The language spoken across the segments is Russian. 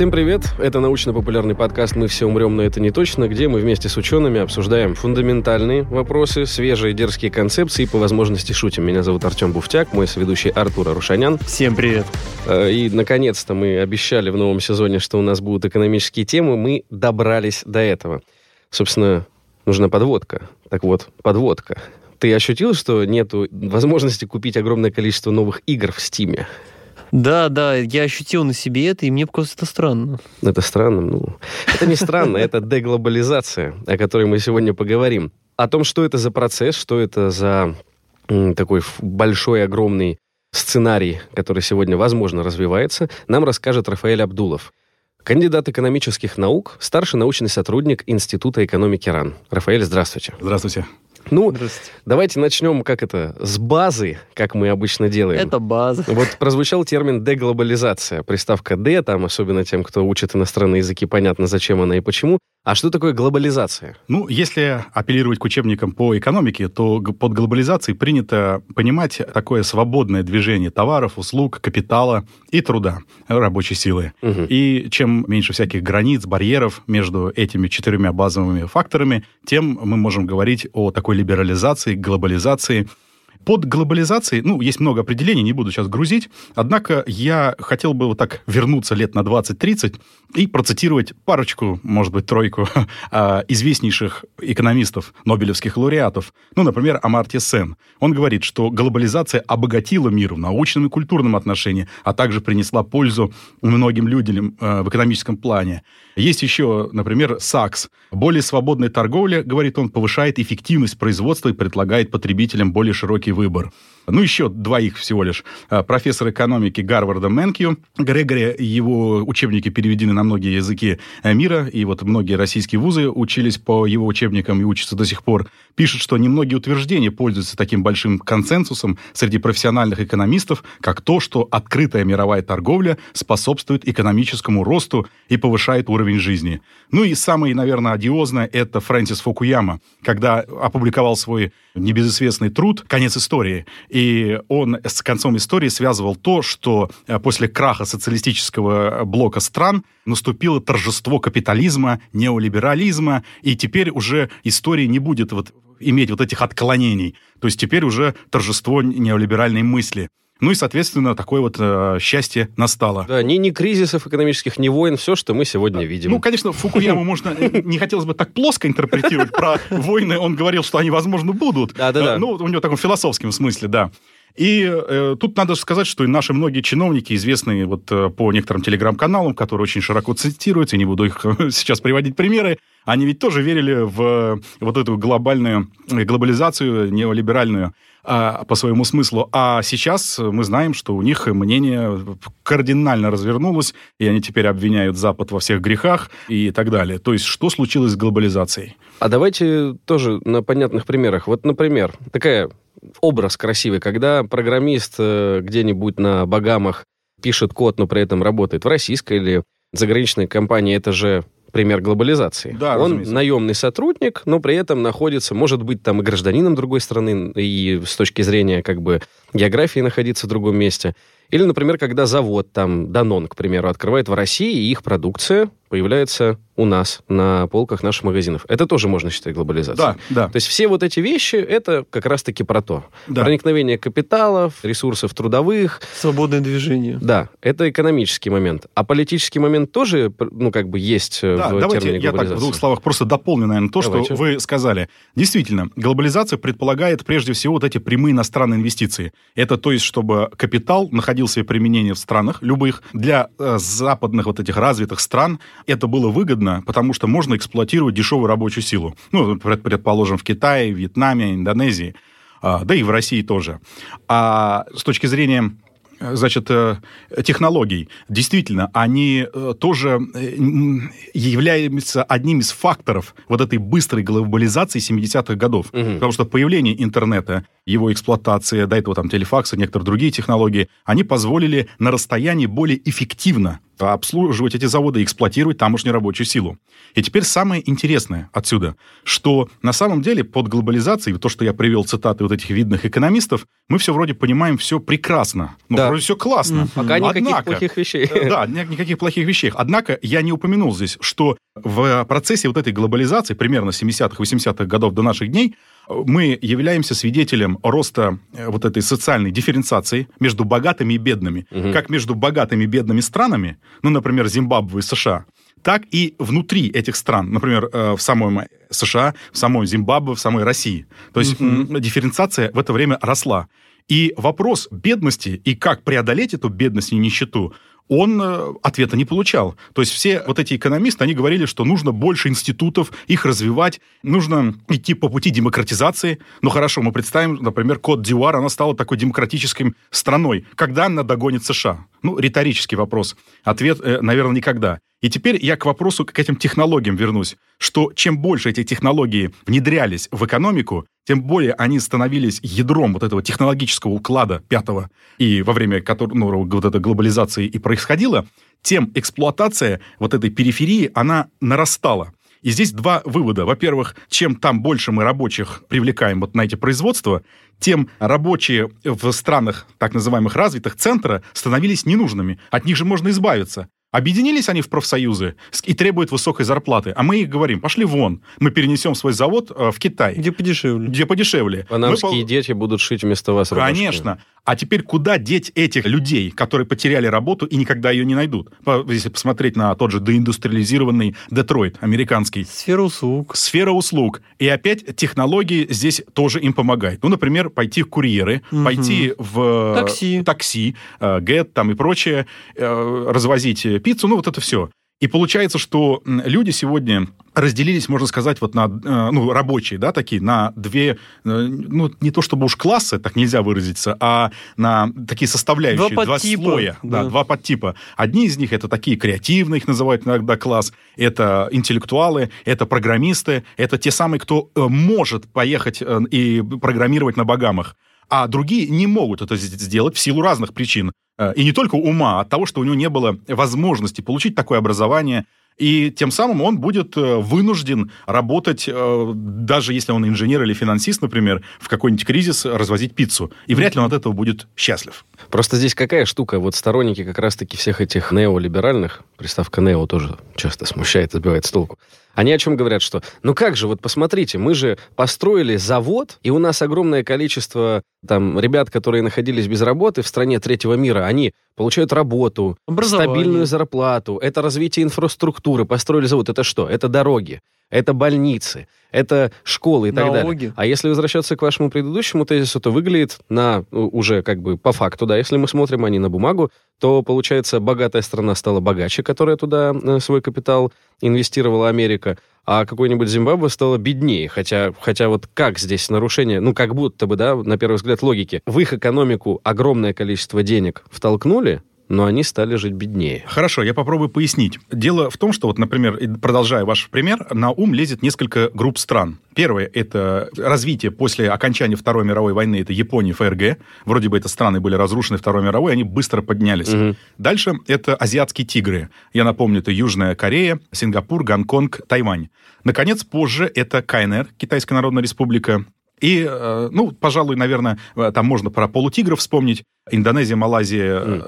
Всем привет! Это научно-популярный подкаст «Мы все умрем, но это не точно», где мы вместе с учеными обсуждаем фундаментальные вопросы, свежие дерзкие концепции и по возможности шутим. Меня зовут Артем Буфтяк, мой соведущий Артур Арушанян. Всем привет! И, наконец-то, мы обещали в новом сезоне, что у нас будут экономические темы. Мы добрались до этого. Собственно, нужна подводка. Так вот, подводка. Ты ощутил, что нету возможности купить огромное количество новых игр в Стиме? Да, я ощутил на себе это, и мне показалось это странно. Это странно? Это не странно, это деглобализация, о которой мы сегодня поговорим. О том, что это за процесс, что это за такой большой, огромный сценарий, который сегодня, возможно, развивается, нам расскажет Рафаэль Абдулов. Кандидат экономических наук, старший научный сотрудник Института экономики РАН. Рафаэль, здравствуйте. Здравствуйте. Давайте начнем, с базы, как мы обычно делаем. Это база. Вот прозвучал термин деглобализация. Приставка «де», там, особенно тем, кто учит иностранные языки, понятно, зачем она и почему. А что такое глобализация? Если апеллировать к учебникам по экономике, то под глобализацией принято понимать такое свободное движение товаров, услуг, капитала и труда, рабочей силы. Угу. И чем меньше всяких границ, барьеров между этими 4 базовыми факторами, тем мы можем говорить о такой либерализации, глобализации. Под глобализацией, есть много определений, не буду сейчас грузить, однако я хотел бы вернуться лет на 20-30 и процитировать парочку, может быть, тройку известнейших экономистов, нобелевских лауреатов. Например, Амартья Сен. Он говорит, что глобализация обогатила мир в научном и культурном отношении, а также принесла пользу многим людям в экономическом плане. Есть еще, например, Сакс. Более свободная торговля, говорит он, повышает эффективность производства и предлагает потребителям более широкий выбор. Еще 2 всего лишь. Профессор экономики Гарварда Менкью Грегори, его учебники переведены на многие языки мира, и многие российские вузы учились по его учебникам и учатся до сих пор, пишет, что немногие утверждения пользуются таким большим консенсусом среди профессиональных экономистов, как то, что открытая мировая торговля способствует экономическому росту и повышает уровень жизни. И самое, наверное, одиозное – это Фрэнсис Фукуяма, когда опубликовал свой небезызвестный труд «Конец истории». И он с концом истории связывал то, что после краха социалистического блока стран наступило торжество капитализма, неолиберализма, и теперь уже история не будет иметь этих отклонений. То есть теперь уже торжество неолиберальной мысли. И, соответственно, такое счастье настало. Да, ни кризисов экономических, ни войн, все, что мы сегодня видим. Конечно, Фукуяму не хотелось бы так плоско интерпретировать. Про войны он говорил, что они, возможно, будут. Да. У него в таком философском смысле, да. И тут надо сказать, что и наши многие чиновники, известные по некоторым телеграм-каналам, которые очень широко цитируются, я не буду их сейчас приводить примеры, они ведь тоже верили в эту глобальную глобализацию, неолиберальную, по своему смыслу. А сейчас мы знаем, что у них мнение кардинально развернулось, и они теперь обвиняют Запад во всех грехах и так далее. То есть, что случилось с глобализацией? А давайте тоже на понятных примерах. Например, образ красивый, когда программист где-нибудь на Багамах пишет код, но при этом работает в российской или заграничной компании, это же пример глобализации. Да, он разумеется. наемный сотрудник, но при этом находится, может быть, там и гражданином другой страны, и с точки зрения географии находиться в другом месте. Или, например, когда завод, Danone, к примеру, открывает в России, и их продукция появляется у нас на полках наших магазинов. Это тоже можно считать глобализацией. Да. То есть все эти вещи, это как раз-таки про то. Да. Проникновение капиталов, ресурсов трудовых. Свободное движение. Да, это экономический момент. А политический момент тоже, есть в термине глобализации. Я в 2 словах просто дополню, наверное, что вы сказали. Действительно, глобализация предполагает прежде всего эти прямые иностранные инвестиции. Это то есть, чтобы капитал находил себе применение в странах любых. Для западных этих развитых стран это было выгодно, потому что можно эксплуатировать дешевую рабочую силу. Предположим, в Китае, Вьетнаме, Индонезии, да и в России тоже. А с точки зрения технологий, действительно, они тоже являются одним из факторов этой быстрой глобализации 70-х годов. Угу. Потому что появление интернета, его эксплуатация, до этого телефакса, некоторые другие технологии, они позволили на расстоянии более эффективно обслуживать эти заводы, эксплуатировать тамошнюю рабочую силу. И теперь самое интересное отсюда, что на самом деле под глобализацией, то, что я привел цитаты вот этих видных экономистов, мы все вроде понимаем все прекрасно. Вроде все классно. Пока никаких плохих вещей. Да, никаких плохих вещей. Однако я не упомянул здесь, что в процессе вот этой глобализации, примерно 70-х, 80-х годов до наших дней, мы являемся свидетелем роста вот этой социальной дифференциации между богатыми и бедными. Как между богатыми и бедными странами, например, Зимбабве и США, так и внутри этих стран, например, в самой США, в самой Зимбабве, в самой России. То есть дифференциация в это время росла. И вопрос бедности и как преодолеть эту бедность и нищету, он ответа не получал. То есть все вот эти экономисты, они говорили, что нужно больше институтов, их развивать, нужно идти по пути демократизации. Хорошо, мы представим, например, Кот-д'Ивуар, она стала такой демократической страной. Когда она догонит США? Риторический вопрос. Ответ, наверное, никогда. И теперь я к вопросу, к этим технологиям вернусь, что чем больше эти технологии внедрялись в экономику, тем более они становились ядром вот этого технологического уклада пятого, и во время которого вот этой глобализации и происходила, тем эксплуатация вот этой периферии, она нарастала. И здесь два вывода. Во-первых, чем там больше мы рабочих привлекаем вот на эти производства, тем рабочие в странах так называемых развитых центра становились ненужными. От них же можно избавиться. Объединились они в профсоюзы и требуют высокой зарплаты. А мы их говорим, пошли вон, мы перенесем свой завод в Китай. Где подешевле. Панамские дети будут шить вместо вас рубашки. Конечно. А теперь куда деть этих людей, которые потеряли работу и никогда ее не найдут? Если посмотреть на тот же доиндустриализированный Детройт, американский. Сфера услуг. И опять технологии здесь тоже им помогают. Например, пойти в курьеры, пойти в такси, Гэт там и прочее, развозить пиццу, вот это все. И получается, что люди сегодня разделились, можно сказать, вот на, рабочие, да, такие, на две, не то чтобы уж классы, так нельзя выразиться, а на такие составляющие, два слоя, два подтипа. Одни из них это такие креативные, их называют иногда класс, это интеллектуалы, это программисты, это те самые, кто может поехать и программировать на Багамах. А другие не могут это сделать в силу разных причин. И не только ума, а от того, что у него не было возможности получить такое образование. И тем самым он будет вынужден работать, даже если он инженер или финансист, например, в какой-нибудь кризис развозить пиццу. И вряд ли он от этого будет счастлив. Просто здесь какая штука? Вот сторонники как раз-таки всех этих неолиберальных, приставка «нео» тоже часто смущает, сбивает с толку. Они о чем говорят, что, как же, вот посмотрите, мы же построили завод, и у нас огромное количество ребят, которые находились без работы в стране третьего мира, они получают работу, стабильную зарплату, это развитие инфраструктуры, построили завод. Это что? Это дороги, это больницы, это школы и так далее. А если возвращаться к вашему предыдущему тезису, то выглядит уже по факту, если мы смотрим, а не на бумагу, то, получается, богатая страна стала богаче, которая туда свой капитал инвестировала Америка, а какой-нибудь Зимбабве стало беднее. Хотя вот как здесь нарушение, как будто бы, на первый взгляд, логики. В их экономику огромное количество денег втолкнули, но они стали жить беднее. Хорошо, я попробую пояснить. Дело в том, что, например, продолжая ваш пример, на ум лезет несколько групп стран. Первое – это развитие после окончания Второй мировой войны, это Япония, ФРГ. Вроде бы это страны были разрушены Второй мировой, они быстро поднялись. Дальше это азиатские тигры. Я напомню, это Южная Корея, Сингапур, Гонконг, Тайвань. Наконец, позже это КНР, Китайская Народная Республика. И, пожалуй, наверное, там можно про полутигров вспомнить. Индонезия, Малайзия,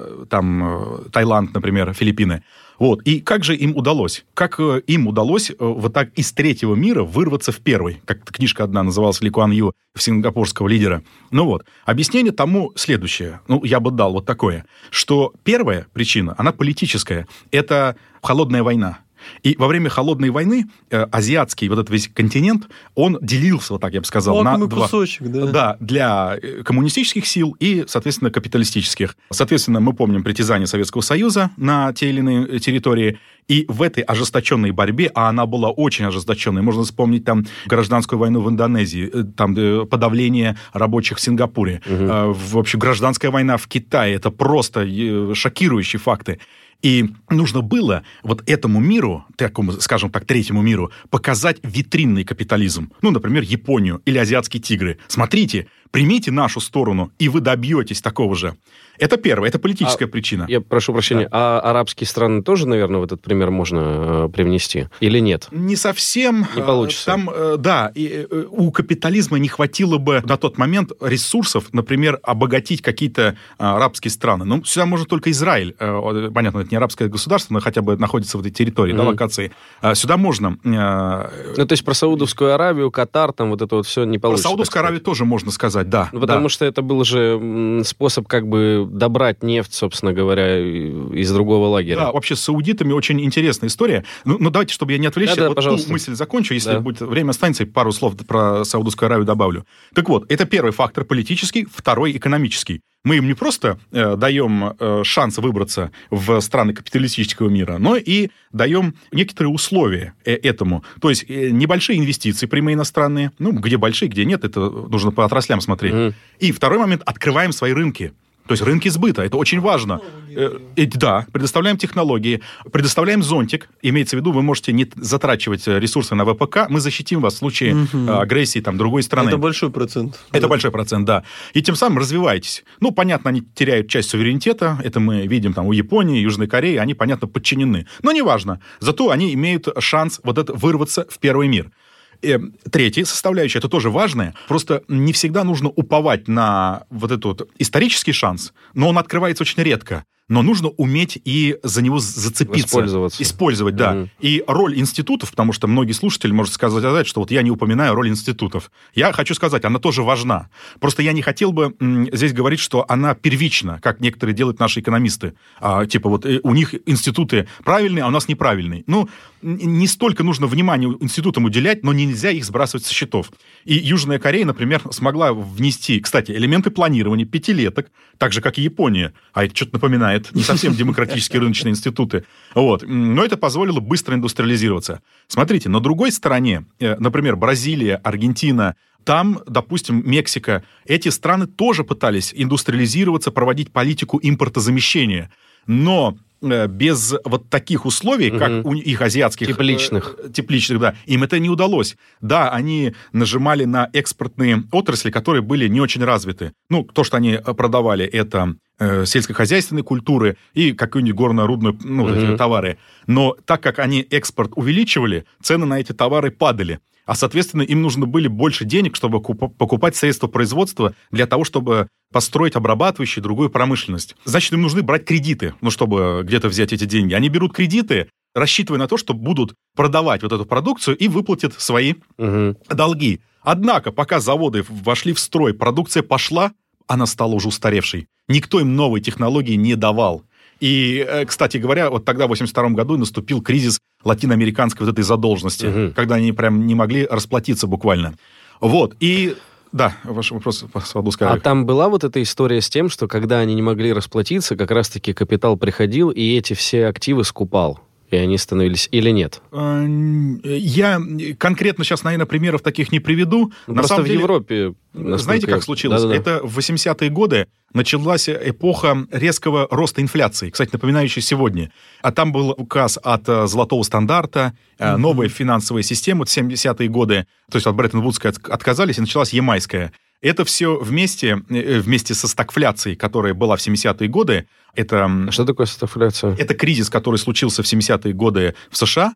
Таиланд, например, Филиппины. И как же им удалось? Как им удалось вот так из третьего мира вырваться в первый? Как книжка одна называлась «Ли Куан Ю», сингапурского лидера. Объяснение тому следующее. Я бы дал вот такое. Что первая причина, она политическая. Это холодная война. И во время холодной войны азиатский вот этот весь континент, он делился, вот так я бы сказал, на два. Кусочек, да, для коммунистических сил и, соответственно, капиталистических. Соответственно, мы помним притязания Советского Союза на те или иные территории. И в этой ожесточенной борьбе, а она была очень ожесточенной, можно вспомнить гражданскую войну в Индонезии, подавление рабочих в Сингапуре, в общем, гражданская война в Китае. Это просто шокирующие факты. И нужно было вот этому миру, такому, скажем так, третьему миру, показать витринный капитализм. Например, Японию или азиатские тигры. Смотрите, примите нашу сторону, и вы добьетесь такого же. Это первое, это политическая причина. Я прошу прощения, а арабские страны тоже, наверное, в этот пример можно привнести? Или нет? Не совсем. Не получится. Там, да, у капитализма не хватило бы на тот момент ресурсов, например, обогатить какие-то арабские страны. Ну, сюда можно только Израиль. Понятно, это не арабское государство, но хотя бы находится в этой территории, да, локации. Сюда можно... Ну, то есть про Саудовскую Аравию, Катар, там вот это вот все не получится. Про Саудовскую Аравию тоже можно сказать, да. Ну, потому что это был же способ как бы добрать нефть, собственно говоря, из другого лагеря. Да, вообще с саудитами очень интересная история. Ну давайте, чтобы я не отвлечься, да, вот пожалуйста. ту мысль закончу, если будет время останется, пару слов про Саудовскую Аравию добавлю. Так вот, это первый фактор политический, второй экономический. Мы им не просто даем шанс выбраться в страны капиталистического мира, но и даем некоторые условия этому. То есть небольшие инвестиции прямые иностранные, ну, где большие, где нет, это нужно по отраслям смотреть. И второй момент, открываем свои рынки. То есть рынки сбыта, это очень важно. Да, предоставляем технологии, предоставляем зонтик. Имеется в виду, вы можете не затрачивать ресурсы на ВПК, мы защитим вас в случае агрессии там, другой страны. Это большой процент. Это большой процент, да. И тем самым развиваетесь. Ну, понятно, они теряют часть суверенитета, это мы видим там у Японии, Южной Кореи, они, понятно, подчинены. Но неважно, зато они имеют шанс вот это вырваться в первый мир. Третья составляющая, это тоже важное, просто не всегда нужно уповать на вот этот вот исторический шанс, но он открывается очень редко. Но нужно уметь и за него зацепиться. Использовать, да. И роль институтов, потому что многие слушатели могут сказать, что вот я не упоминаю роль институтов. Я хочу сказать, она тоже важна. Просто я не хотел бы здесь говорить, что она первична, как некоторые делают наши экономисты. Типа вот у них институты правильные, а у нас неправильные. Ну, не столько нужно внимания институтам уделять, но нельзя их сбрасывать со счетов. И Южная Корея, например, смогла внести, кстати, элементы планирования пятилеток, так же, как и Япония. А это что-то напоминает. Не совсем демократические рыночные институты. Вот. Но это позволило быстро индустриализироваться. Смотрите, на другой стороне, например, Бразилия, Аргентина, там, допустим, Мексика, эти страны тоже пытались индустриализироваться, проводить политику импортозамещения. Но без вот таких условий, как у их азиатских... Тепличных, да. Им это не удалось. Да, они нажимали на экспортные отрасли, которые были не очень развиты. Ну, то, что они продавали, это сельскохозяйственные культуры и какую-нибудь горно-рудную товары. Но так как они экспорт увеличивали, цены на эти товары падали. А, соответственно, им нужно были больше денег, чтобы покупать средства производства для того, чтобы построить обрабатывающую другую промышленность. Значит, им нужны брать кредиты, чтобы где-то взять эти деньги. Они берут кредиты, рассчитывая на то, что будут продавать вот эту продукцию и выплатят свои долги. Однако, пока заводы вошли в строй, продукция пошла, она стала уже устаревшей. Никто им новые технологии не давал. И, кстати говоря, вот тогда, в 1982 году, наступил кризис латиноамериканской вот этой задолженности, когда они прям не могли расплатиться буквально. Вот, и... Да, ваш вопрос по Саудовской Аравии. А там была вот эта история с тем, что когда они не могли расплатиться, как раз-таки капитал приходил и эти все активы скупал? И они становились или нет? Я конкретно сейчас, наверное, примеров таких не приведу. На просто самом деле, в Европе... Знаете, как случилось? Да-да-да. Это в 80-е годы началась эпоха резкого роста инфляции, кстати, напоминающая сегодня. А там был указ от золотого стандарта, новая финансовая система в 70-е годы, то есть от Бреттон-Вудской отказались, и началась ямайская. Это все вместе со стагфляцией, которая была в 70-е годы. Это, что такое стагфляция? Это кризис, который случился в 70-е годы в США.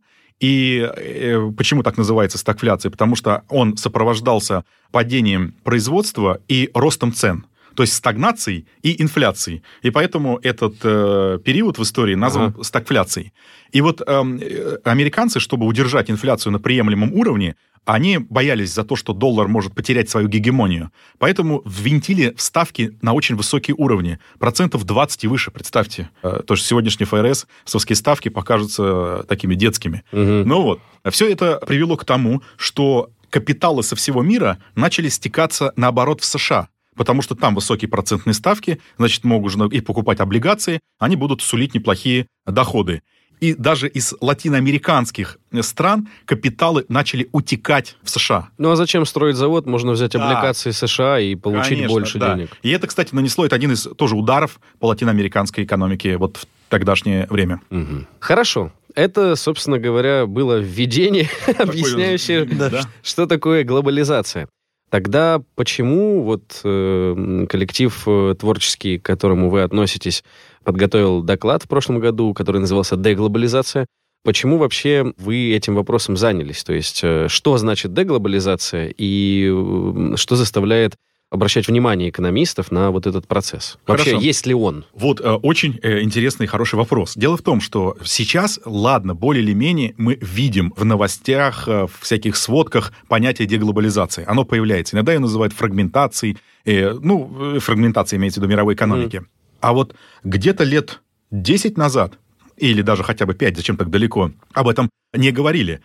И почему так называется стагфляция? Потому что он сопровождался падением производства и ростом цен. То есть стагнацией и инфляцией. И поэтому этот период в истории назван стагфляцией. И вот американцы, чтобы удержать инфляцию на приемлемом уровне, они боялись за то, что доллар может потерять свою гегемонию. Поэтому ввинтили ставки на очень высокие уровни. 20% и выше, представьте. То, что сегодняшние ФРС-овские ставки покажутся такими детскими. Ну вот. Все это привело к тому, что капиталы со всего мира начали стекаться, наоборот, в США. Потому что там высокие процентные ставки, значит, могут и покупать облигации, они будут сулить неплохие доходы. И даже из латиноамериканских стран капиталы начали утекать в США. Ну а зачем строить завод? Можно взять облигации США и получить больше денег. И это, кстати, нанесло один из тоже ударов по латиноамериканской экономике вот в тогдашнее время. Хорошо. Это, собственно говоря, было введение, объясняющее, что такое глобализация. Тогда почему вот коллектив творческий, к которому вы относитесь, подготовил доклад в прошлом году, который назывался «Деглобализация»? Почему вообще вы этим вопросом занялись? То есть, что значит деглобализация и что заставляет обращать внимание экономистов на вот этот процесс? Вообще, Хорошо. есть ли он? Вот очень интересный и хороший вопрос. Дело в том, что сейчас, ладно, более или менее мы видим в новостях, в всяких сводках понятие деглобализации. Оно появляется. Иногда ее называют фрагментацией. Фрагментация имеется в виду мировой экономики. А вот где-то лет 10 назад, или даже хотя бы 5, зачем так далеко, об этом не говорили.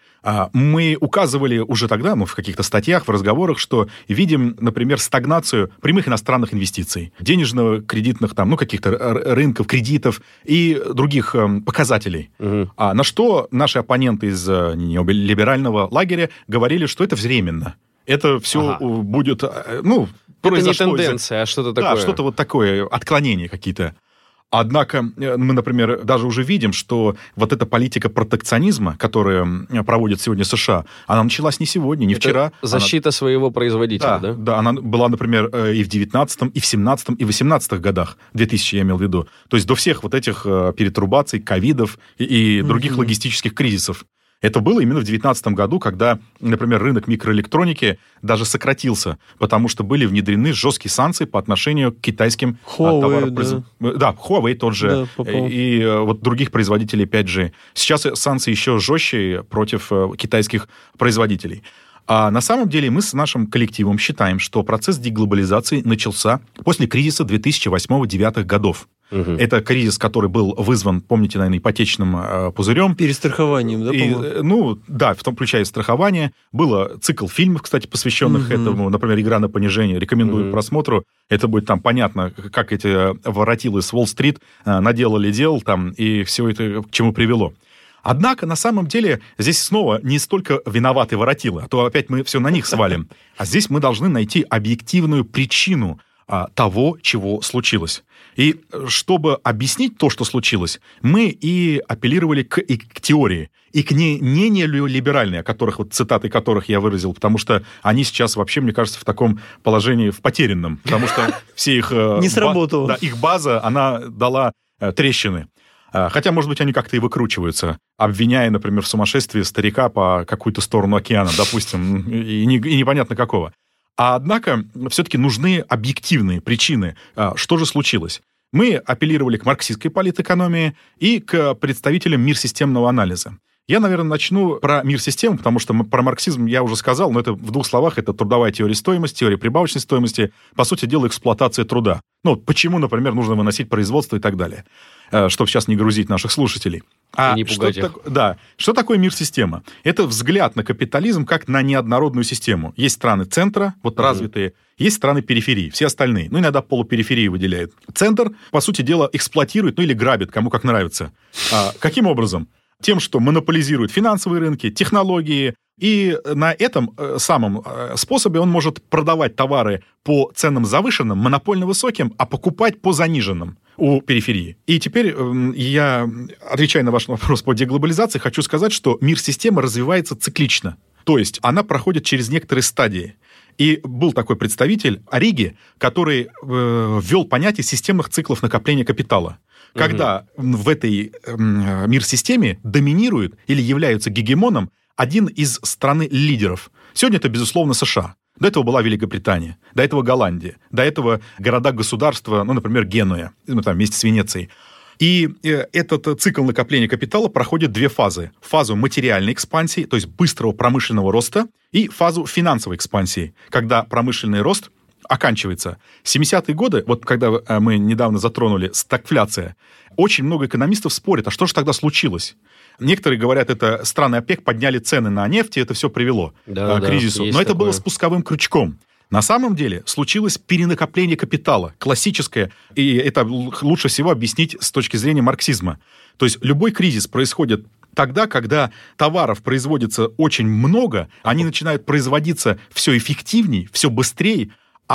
Мы указывали уже тогда, в каких-то статьях, в разговорах, что видим, например, стагнацию прямых иностранных инвестиций, денежно-кредитных, каких-то рынков, кредитов и других показателей. На что наши оппоненты из неолиберального лагеря говорили, что это временно. Это все будет, это не тенденция, а что-то такое. Да, что-то вот такое, отклонения какие-то. Однако мы, например, даже уже видим, что вот эта политика протекционизма, которая проводит сегодня США, она началась не сегодня, не вчера. Защита своего производителя, да? Да, она была, например, и в 19-м, и в 17-м, и в 18-х годах, 2000 я имел в виду. То есть до всех вот этих перетрубаций, ковидов и других логистических кризисов. Это было именно в 2019 году, когда, например, рынок микроэлектроники даже сократился, потому что были внедрены жесткие санкции по отношению к китайским товаропроизводителям. Да, Huawei тот же, и вот других производителей 5G. Сейчас санкции еще жестче против китайских производителей. А на самом деле мы с нашим коллективом считаем, что процесс деглобализации начался после кризиса 2008-2009 годов. Это кризис, который был вызван, помните, наверное, ипотечным пузырем. Перестрахованием, да, по-моему? В том включая страхование. Был цикл фильмов, кстати, посвященных этому. Например, «Игра на понижение». Рекомендую к просмотру. Это будет там понятно, как эти воротилы с Уолл-стрит наделали дел там, и все это к чему привело. Однако, на самом деле, здесь снова не столько виноваты воротилы, а то опять мы все на них свалим. А здесь мы должны найти объективную причину того, чего случилось. И чтобы объяснить то, что случилось, мы и апеллировали к теории, и к не неолиберальной, цитаты которых я выразил, потому что они сейчас вообще, мне кажется, в таком положении, в потерянном, потому что все их... Не сработало. Их база, она дала трещины. Хотя, может быть, они как-то и выкручиваются, обвиняя, например, в сумасшествии старика по какую-то сторону океана, допустим, и непонятно какого. Однако, все-таки нужны объективные причины, что же случилось. Мы апеллировали к марксистской политэкономии и к представителям мир-системного анализа. Я, наверное, начну про мир-систему, потому что про марксизм я уже сказал, но это в двух словах, это трудовая теория стоимости, теория прибавочной стоимости, по сути дела, эксплуатация труда. Почему, например, нужно выносить производство и так далее, чтобы сейчас не грузить наших слушателей. И не пугать их. Что такое мир-система? Это взгляд на капитализм как на неоднородную систему. Есть страны центра, развитые, есть страны периферии, все остальные. Иногда полупериферии выделяют. Центр, по сути дела, эксплуатирует, или грабит, кому как нравится. Каким образом? Тем, что монополизирует финансовые рынки, технологии, и на этом самом способе он может продавать товары по ценам завышенным, монопольно высоким, а покупать по заниженным у периферии. И теперь я, отвечая на ваш вопрос по деглобализации, хочу сказать, что мир-система развивается циклично. То есть она проходит через некоторые стадии. И был такой представитель Ориги, который ввел понятие системных циклов накопления капитала. Когда в этой мир-системе доминирует или является гегемоном один из стран-лидеров. Сегодня это, безусловно, США. До этого была Великобритания, до этого Голландия, до этого города-государства, например, Генуя, вместе с Венецией. И этот цикл накопления капитала проходит две фазы. Фазу материальной экспансии, то есть быстрого промышленного роста, и фазу финансовой экспансии, когда промышленный рост оканчивается. 70-е годы, когда мы недавно затронули стагфляция, очень много экономистов спорят, а что же тогда случилось? Некоторые говорят, это страны ОПЕК подняли цены на нефть, и это все привело к кризису. Но это было спусковым крючком. На самом деле случилось перенакопление капитала, классическое, и это лучше всего объяснить с точки зрения марксизма. То есть любой кризис происходит тогда, когда товаров производится очень много, они начинают производиться все эффективнее, все быстрее, а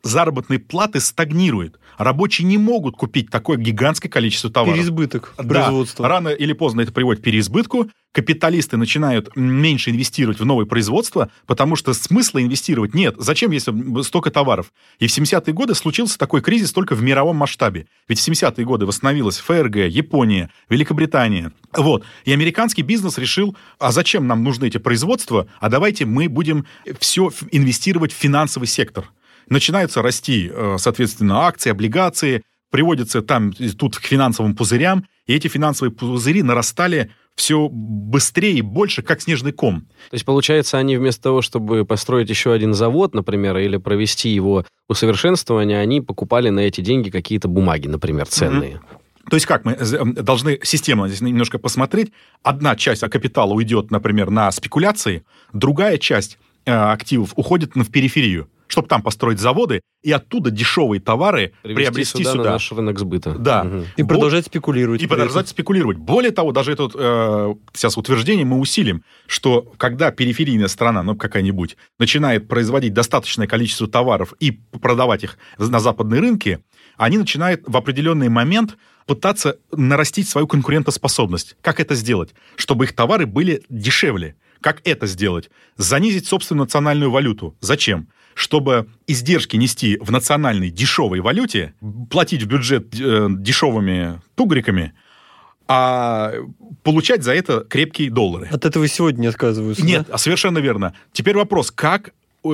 заработной платы стагнирует. Рабочие не могут купить такое гигантское количество товаров. Переизбыток производства. Рано или поздно это приводит к переизбытку. Капиталисты начинают меньше инвестировать в новое производство, потому что смысла инвестировать нет. Зачем, если столько товаров? И в 70-е годы случился такой кризис только в мировом масштабе. Ведь в 70-е годы восстановилась ФРГ, Япония, Великобритания. Вот. И американский бизнес решил, а зачем нам нужны эти производства, а давайте мы будем все инвестировать в финансовый сектор. Начинаются расти, соответственно, акции, облигации, приводятся там тут к финансовым пузырям, и эти финансовые пузыри нарастали все быстрее и больше, как снежный ком. То есть, получается, они вместо того, чтобы построить еще один завод, например, или провести его усовершенствование, они покупали на эти деньги какие-то бумаги, например, ценные. То есть как? Мы должны системно здесь немножко посмотреть. Одна часть капитала уйдет, например, на спекуляции, другая часть активов уходит в периферию, чтобы там построить заводы и оттуда дешевые товары приобрести сюда. На наш рынок сбыта. Да. И продолжать спекулировать. И продолжать спекулировать. Более того, даже это сейчас утверждение мы усилим, что когда периферийная страна, ну какая-нибудь, начинает производить достаточное количество товаров и продавать их на западные рынки, они начинают в определенный момент пытаться нарастить свою конкурентоспособность. Как это сделать? Чтобы их товары были дешевле. Как это сделать? Занизить собственную национальную валюту. Зачем? Чтобы издержки нести в национальной дешевой валюте, платить в бюджет дешевыми тугриками, а получать за это крепкие доллары. От этого сегодня не отказываются. Нет, да? Совершенно верно. Теперь вопрос, как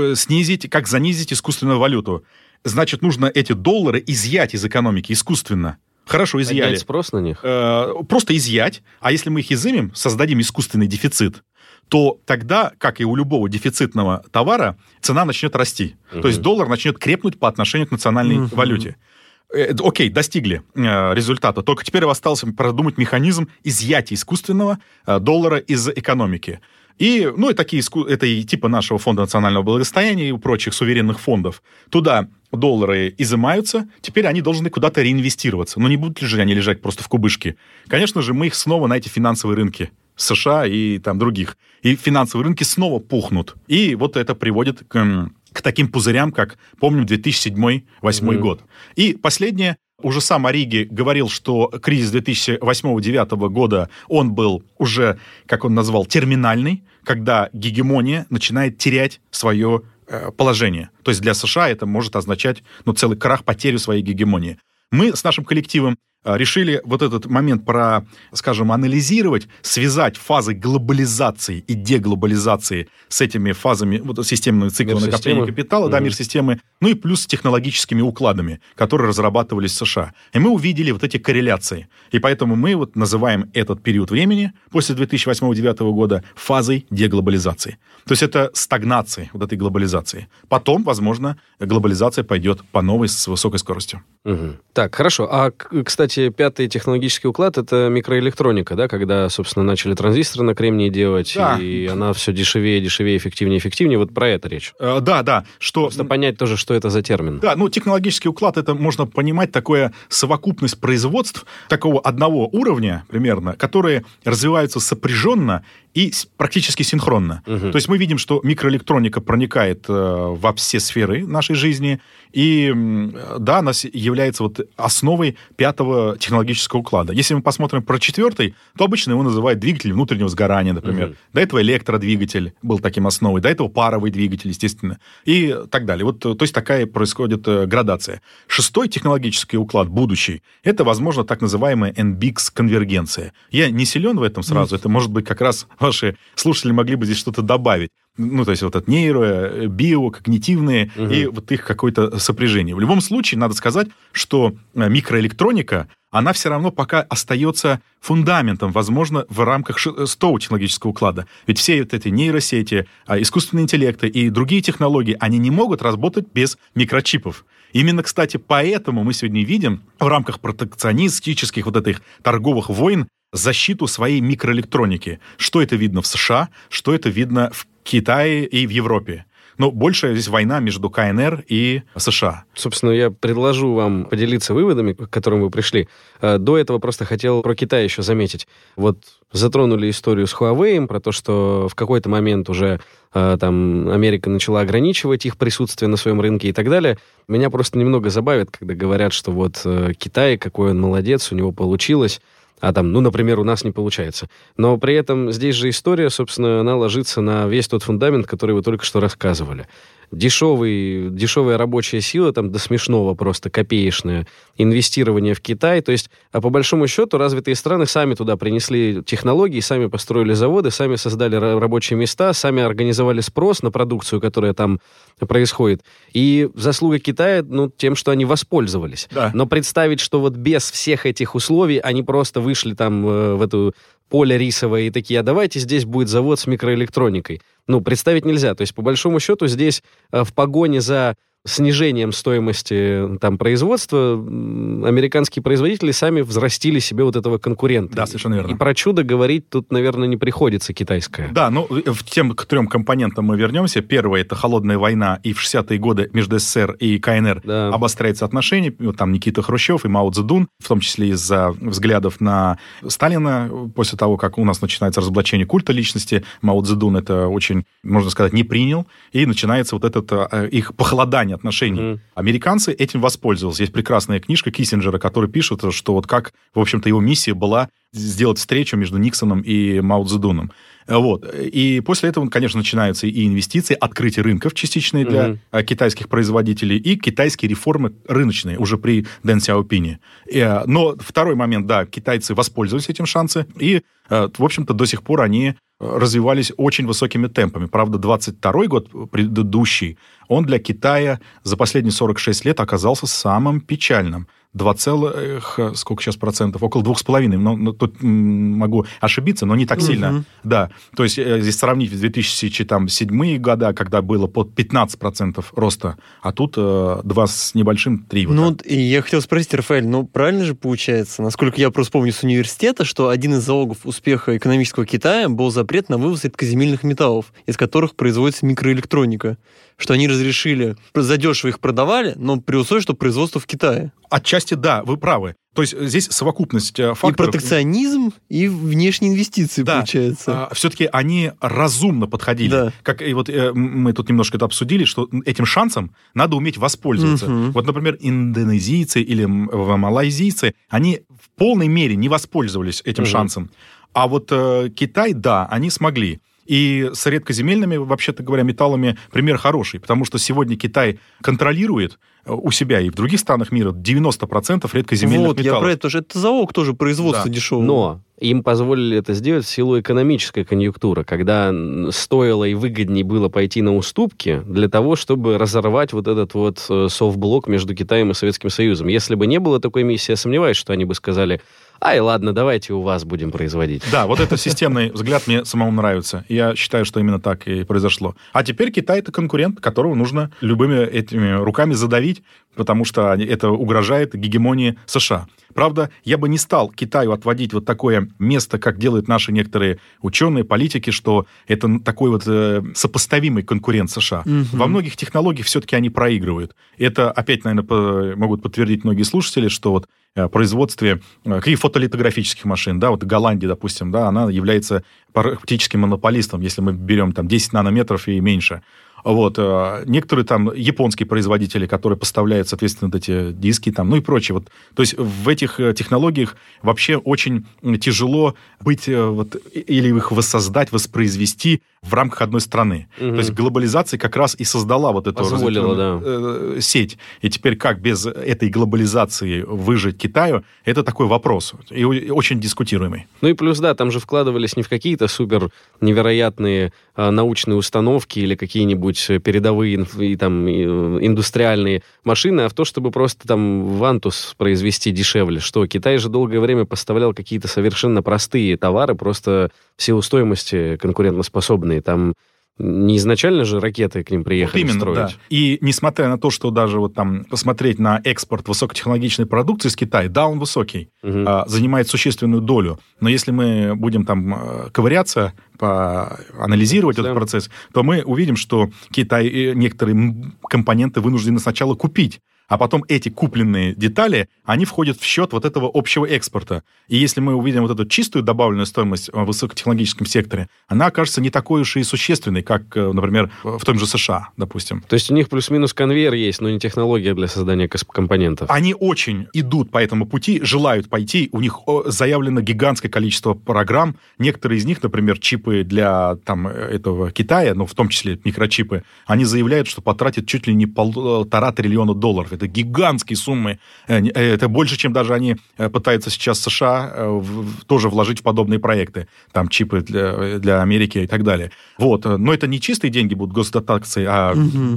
занизить искусственную валюту? Значит, нужно эти доллары изъять из экономики искусственно. Хорошо, изъяли. Поднять спрос на них? Просто изъять. А если мы их изымем, создадим искусственный дефицит, то тогда, как и у любого дефицитного товара, цена начнет расти. То есть доллар начнет крепнуть по отношению к национальной валюте. Окей, достигли результата. Только теперь осталось продумать механизм изъятия искусственного доллара из экономики. И такие, это и типа нашего фонда национального благосостояния и прочих суверенных фондов. Туда доллары изымаются, теперь они должны куда-то реинвестироваться. Но не будут же они лежать просто в кубышке. Конечно же, мы их снова на эти финансовые рынки США и там других. И финансовые рынки снова пухнут. И вот это приводит к таким пузырям, как, помним, 2007-2008 год. И последнее. Уже сам Ориги говорил, что кризис 2008-2009 года, он был уже, как он назвал, терминальный, когда гегемония начинает терять свое положение. То есть для США это может означать целый крах, потерю своей гегемонии. Мы с нашим коллективом решили вот этот момент анализировать, связать фазы глобализации и деглобализации с этими фазами системного цикла накопления капитала, мир системы, и плюс с технологическими укладами, которые разрабатывались в США. И мы увидели вот эти корреляции. И поэтому мы называем этот период времени после 2008-2009 года фазой деглобализации. То есть это стагнация вот этой глобализации. Потом, возможно, глобализация пойдет по новой с высокой скоростью. Так, хорошо. А, кстати, пятый технологический уклад — это микроэлектроника, да, когда, собственно, начали транзисторы на кремнии делать, да. И она все дешевее, эффективнее. Вот про это речь. Да. Просто понять тоже, что это за термин. Да, технологический уклад, это можно понимать такое совокупность производств такого одного уровня примерно, которые развиваются сопряженно и практически синхронно. То есть мы видим, что микроэлектроника проникает во все сферы нашей жизни, и да, она является основой пятого технологического уклада. Если мы посмотрим про четвертый, то обычно его называют двигатель внутреннего сгорания, например. До этого электродвигатель был таким основой, до этого паровый двигатель, естественно, и так далее. То есть такая происходит градация. Шестой технологический уклад, будущий, это, возможно, так называемая NBICS-конвергенция. Я не силен в этом сразу, это, может быть, как раз ваши слушатели могли бы здесь что-то добавить. То есть это нейро, био, когнитивные и их какое-то сопряжение. В любом случае, надо сказать, что микроэлектроника, она все равно пока остается фундаментом, возможно, в рамках шестого технологического уклада. Ведь все эти нейросети, искусственные интеллекты и другие технологии, они не могут работать без микрочипов. Именно, кстати, поэтому мы сегодня видим в рамках протекционистических этих торговых войн защиту своей микроэлектроники. Что это видно в США, что это видно в Китае и в Европе. Но больше здесь война между КНР и США. Собственно, я предложу вам поделиться выводами, к которым вы пришли. До этого просто хотел про Китай еще заметить. Вот затронули историю с Huawei, про то, что в какой-то момент уже там Америка начала ограничивать их присутствие на своем рынке и так далее. Меня просто немного забавит, когда говорят, что вот Китай, какой он молодец, у него получилось, а там, например, у нас не получается. Но при этом здесь же история, собственно, она ложится на весь тот фундамент, который вы только что рассказывали. Дешевая рабочая сила, там до смешного просто, копеечное инвестирование в Китай. То есть, по большому счету, развитые страны сами туда принесли технологии, сами построили заводы, сами создали рабочие места, сами организовали спрос на продукцию, которая там происходит. И заслуга Китая, тем, что они воспользовались. Да. Но представить, что вот без всех этих условий они просто вышли там в эту поле рисовое и такие, а давайте здесь будет завод с микроэлектроникой. Представить нельзя. То есть, по большому счету, здесь в погоне за снижением стоимости там производства американские производители сами взрастили себе вот этого конкурента. Да, совершенно верно. И про чудо говорить тут, наверное, не приходится китайское. Да, к 3 компонентам мы вернемся. Первое — это холодная война, и в 60-е годы между СССР и КНР обостряются отношения. Там Никита Хрущев и Мао Цзэдун, в том числе из-за взглядов на Сталина, после того, как у нас начинается разоблачение культа личности, Мао Цзэдун это очень, можно сказать, не принял, и начинается вот это их похолодание отношений. Американцы этим воспользовались. Есть прекрасная книжка Киссинджера, который пишет, что вот как, в общем-то, его миссия была сделать встречу между Никсоном и Мао Цзэдуном. Вот. И после этого, конечно, начинаются и инвестиции, открытие рынков частичные для китайских производителей, и китайские реформы рыночные уже при Дэн Сяопине. Но второй момент, да, китайцы воспользовались этим шансом, и, в общем-то, до сих пор они развивались очень высокими темпами. Правда, 22-й год предыдущий, он для Китая за последние 46 лет оказался самым печальным. 2, сколько сейчас процентов? Около 2,5. Тут могу ошибиться, но не так сильно. Да. То есть, здесь сравнить с 2007 года, когда было под 15% роста, а тут 2 с небольшим, 3. И я хотел спросить, Рафаэль, правильно же получается, насколько я просто помню с университета, что один из залогов успеха экономического Китая был запрет на вывоз редкоземельных металлов, из которых производится микроэлектроника. Что они разрешили, задешево их продавали, но при условии, что производство в Китае. Отчасти, да, вы правы. То есть здесь совокупность факторов. И протекционизм, и внешние инвестиции, да, получается. Все-таки они разумно подходили. Да. Как и вот мы тут немножко это обсудили, что этим шансом надо уметь воспользоваться. Вот, например, индонезийцы или малайзийцы, они в полной мере не воспользовались этим шансом. А вот Китай, да, они смогли. И с редкоземельными, вообще-то говоря, металлами пример хороший, потому что сегодня Китай контролирует у себя и в других странах мира 90% редкоземельных металлов. Я про это тоже. Это залог тоже производства дешевого. Но им позволили это сделать в силу экономической конъюнктуры, когда стоило и выгоднее было пойти на уступки для того, чтобы разорвать вот этот вот софт-блок между Китаем и Советским Союзом. Если бы не было такой миссии, я сомневаюсь, что они бы сказали: ай, ладно, давайте у вас будем производить. Да, вот этот системный взгляд мне самому нравится. Я считаю, что именно так и произошло. А теперь Китай — это конкурент, которого нужно любыми этими руками задавить, потому что это угрожает гегемонии США. Правда, я бы не стал Китаю отводить вот такое место, как делают наши некоторые ученые, политики, что это такой вот сопоставимый конкурент США. Во многих технологиях все-таки они проигрывают. Это, опять, наверное, могут подтвердить многие слушатели, что вот производстве каких фотолитографических машин, да, вот Голландия, допустим, да, она является практически монополистом, если мы берем там 10 нанометров и меньше. Вот. Некоторые там японские производители, которые поставляют, соответственно, вот эти диски там, и прочее. Вот. То есть в этих технологиях вообще очень тяжело быть, или их воссоздать, воспроизвести в рамках одной страны. То есть глобализация как раз и создала вот эту сеть. И теперь как без этой глобализации выжить Китаю, это такой вопрос. И очень дискутируемый. И плюс, да, там же вкладывались не в какие-то супер невероятные научные установки или какие-нибудь передовые там, индустриальные машины, а в то, чтобы просто там вантус произвести дешевле. Что Китай же долгое время поставлял какие-то совершенно простые товары, просто в силу стоимости конкурентоспособные. Там Не изначально же ракеты к ним приехали именно, строить. Да. И несмотря на то, что даже вот там посмотреть на экспорт высокотехнологичной продукции из Китая, да, он высокий, занимает существенную долю. Но если мы будем там ковыряться, анализировать этот процесс, то мы увидим, что Китай некоторые компоненты вынуждены сначала купить, а потом эти купленные детали, они входят в счет вот этого общего экспорта. И если мы увидим вот эту чистую добавленную стоимость в высокотехнологическом секторе, она окажется не такой уж и существенной, как, например, в том же США, допустим. То есть у них плюс-минус конвейер есть, но не технология для создания компонентов. Они очень идут по этому пути, желают пойти. У них заявлено гигантское количество программ. Некоторые из них, например, чипы для этого Китая, в том числе микрочипы, они заявляют, что потратят чуть ли не $1,5 триллиона. Это гигантские суммы. Это больше, чем даже они пытаются сейчас США тоже вложить в подобные проекты. Там чипы для Америки и так далее. Вот. Но это не чистые деньги будут госдотации, а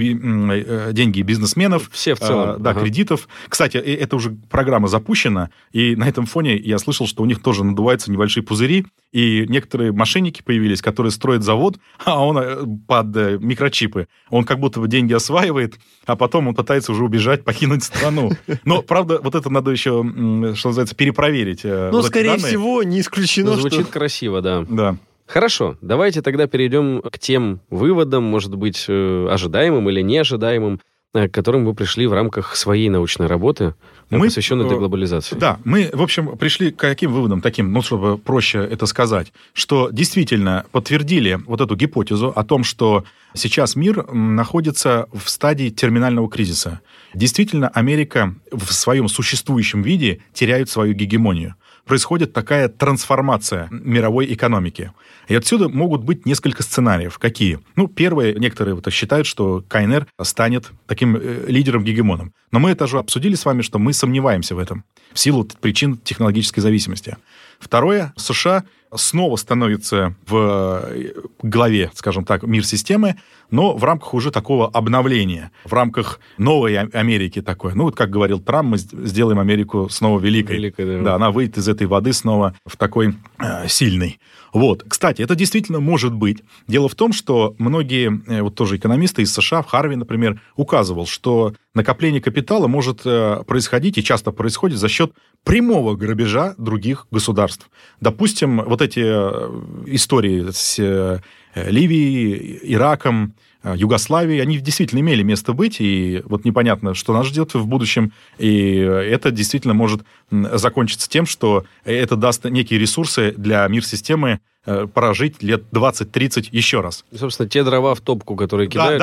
деньги бизнесменов. Все в целом. Кредитов. Кстати, эта уже программа запущена, и на этом фоне я слышал, что у них тоже надуваются небольшие пузыри, и некоторые мошенники появились, которые строят завод, а он под микрочипы. Он как будто бы деньги осваивает, а потом он пытается уже убежать, покинуть страну. Но, правда, вот это надо еще, что называется, перепроверить. Скорее всего, не исключено, Звучит красиво, да. Да. Хорошо, давайте тогда перейдем к тем выводам, может быть, ожидаемым или неожидаемым, к которым вы пришли в рамках своей научной работы, посвященной деглобализации. Да, мы, в общем, пришли к каким выводам таким, чтобы проще это сказать, что действительно подтвердили вот эту гипотезу о том, что сейчас мир находится в стадии терминального кризиса. Действительно, Америка в своем существующем виде теряет свою гегемонию. Происходит такая трансформация мировой экономики. И отсюда могут быть несколько сценариев. Какие? Первые, некоторые считают, что КНР станет таким лидером-гегемоном. Но мы это же обсудили с вами, что мы сомневаемся в этом в силу причин технологической зависимости. Второе, США снова становится в главе, скажем так, мир-системы, но в рамках уже такого обновления, в рамках новой Америки такой. Как говорил Трамп, мы сделаем Америку снова великой. Да, она выйдет из этой воды снова в такой сильный. Вот. Кстати, это действительно может быть. Дело в том, что многие, тоже экономисты из США, Харви, например, указывал, что накопление капитала может происходить, и часто происходит, за счет прямого грабежа других государств. Допустим, вот эти истории с Ливией, Ираком, Югославией, они действительно имели место быть, и вот непонятно, что нас ждет в будущем, и это действительно может закончиться тем, что это даст некие ресурсы для мир-системы прожить лет 20-30 еще раз. И, собственно, те дрова в топку, которые кидают.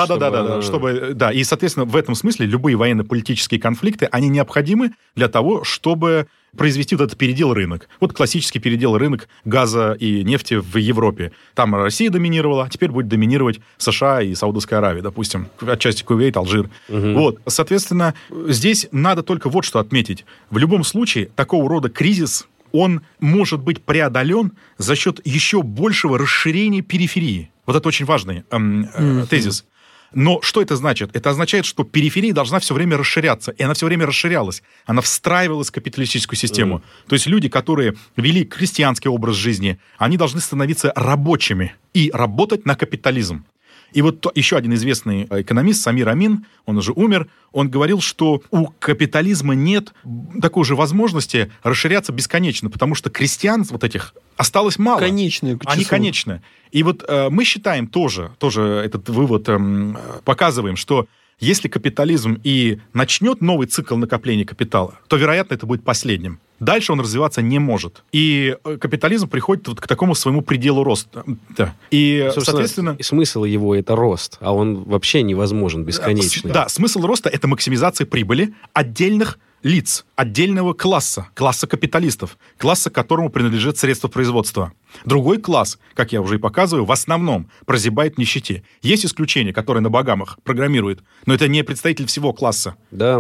Да. И, соответственно, в этом смысле любые военно-политические конфликты, они необходимы для того, чтобы произвести вот этот передел рынок. Вот классический передел рынок газа и нефти в Европе. Там Россия доминировала, а теперь будет доминировать США и Саудовская Аравия, допустим. Отчасти Кувейт, Алжир. Вот. Соответственно, здесь надо только вот что отметить. В любом случае, такого рода кризис, он может быть преодолен за счет еще большего расширения периферии. Вот это очень важный тезис. Но что это значит? Это означает, что периферия должна все время расширяться. И она все время расширялась. Она встраивалась в капиталистическую систему. То есть люди, которые вели крестьянский образ жизни, они должны становиться рабочими и работать на капитализм. И вот еще один известный экономист, Самир Амин, он уже умер, он говорил, что у капитализма нет такой же возможности расширяться бесконечно, потому что крестьян вот этих осталось мало. Конечные. Они конечны. И вот мы считаем тоже этот вывод показываем, что если капитализм и начнет новый цикл накопления капитала, то, вероятно, это будет последним. Дальше он развиваться не может. И капитализм приходит вот к такому своему пределу роста. Да. И, соответственно... Смысл его — это рост, а он вообще невозможен бесконечный. Да, смысл роста — это максимизация прибыли отдельных лиц, отдельного класса капиталистов, класса, которому принадлежит средства производства. Другой класс, как я уже и показываю, в основном прозябает в нищете. Есть исключения, которые на Багамах программируют, но это не представитель всего класса. Да.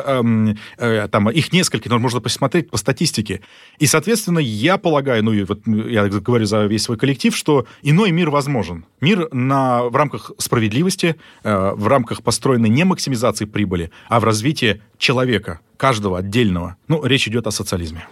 Их несколько, но можно посмотреть по статистике. И, соответственно, я полагаю, я говорю за весь свой коллектив, что иной мир возможен. Мир в рамках справедливости, в рамках построенной не максимизации прибыли, а в развитии человека, каждого отдельного. Речь идет о социализме.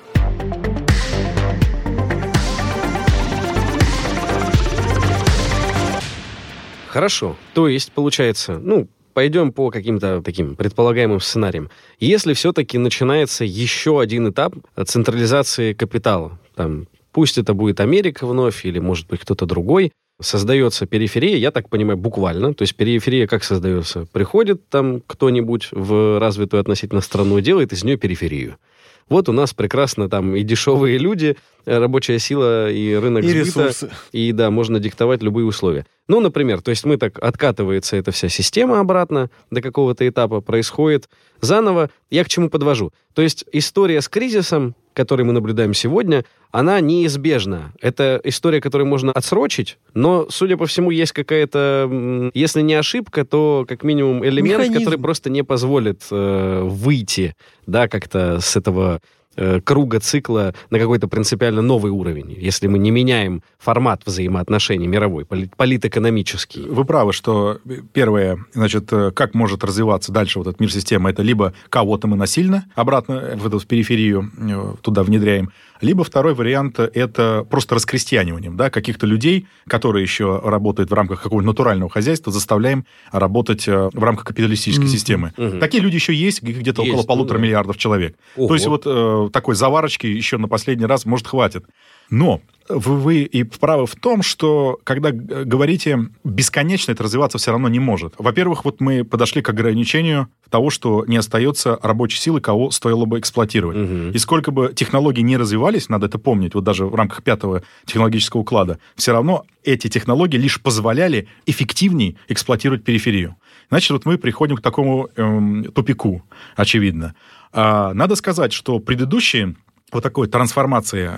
Хорошо. То есть, получается, пойдем по каким-то таким предполагаемым сценариям. Если все-таки начинается еще один этап централизации капитала, пусть это будет Америка вновь или, может быть, кто-то другой, создается периферия, я так понимаю, буквально. То есть периферия как создается? Приходит там кто-нибудь в развитую относительно страну, делает из нее периферию. Вот у нас прекрасно там и дешевые люди, рабочая сила, и рынок и сбыта. Ресурсы. И да, можно диктовать любые условия. Например, то есть мы так, откатывается эта вся система обратно до какого-то этапа, происходит заново. Я к чему подвожу? То есть история с кризисом, который мы наблюдаем сегодня, она неизбежна. Это история, которую можно отсрочить, но, судя по всему, есть какая-то, если не ошибка, то как минимум элемент, механизм, который просто не позволит выйти, да, как-то с этого круга цикла на какой-то принципиально новый уровень, если мы не меняем формат взаимоотношений мировой, политэкономический. Вы правы, что первое, значит, как может развиваться дальше вот этот мир системы, это либо кого-то мы насильно обратно в эту периферию туда внедряем, либо второй вариант – это просто раскрестьяниванием, да, каких-то людей, которые еще работают в рамках какого-то натурального хозяйства, заставляем работать в рамках капиталистической системы. Такие люди еще есть, где-то около 1,5 миллиардов человек. Ого. То есть вот такой заварочки еще на последний раз, может, хватит. Но вы и правы в том, что, когда говорите, бесконечно это развиваться все равно не может. Во-первых, вот мы подошли к ограничению того, что не остается рабочей силы, кого стоило бы эксплуатировать. И сколько бы технологий не развивались, надо это помнить, вот даже в рамках 5-го технологического уклада, все равно эти технологии лишь позволяли эффективнее эксплуатировать периферию. Значит, вот мы приходим к такому тупику, очевидно. Надо сказать, что предыдущие вот такой трансформации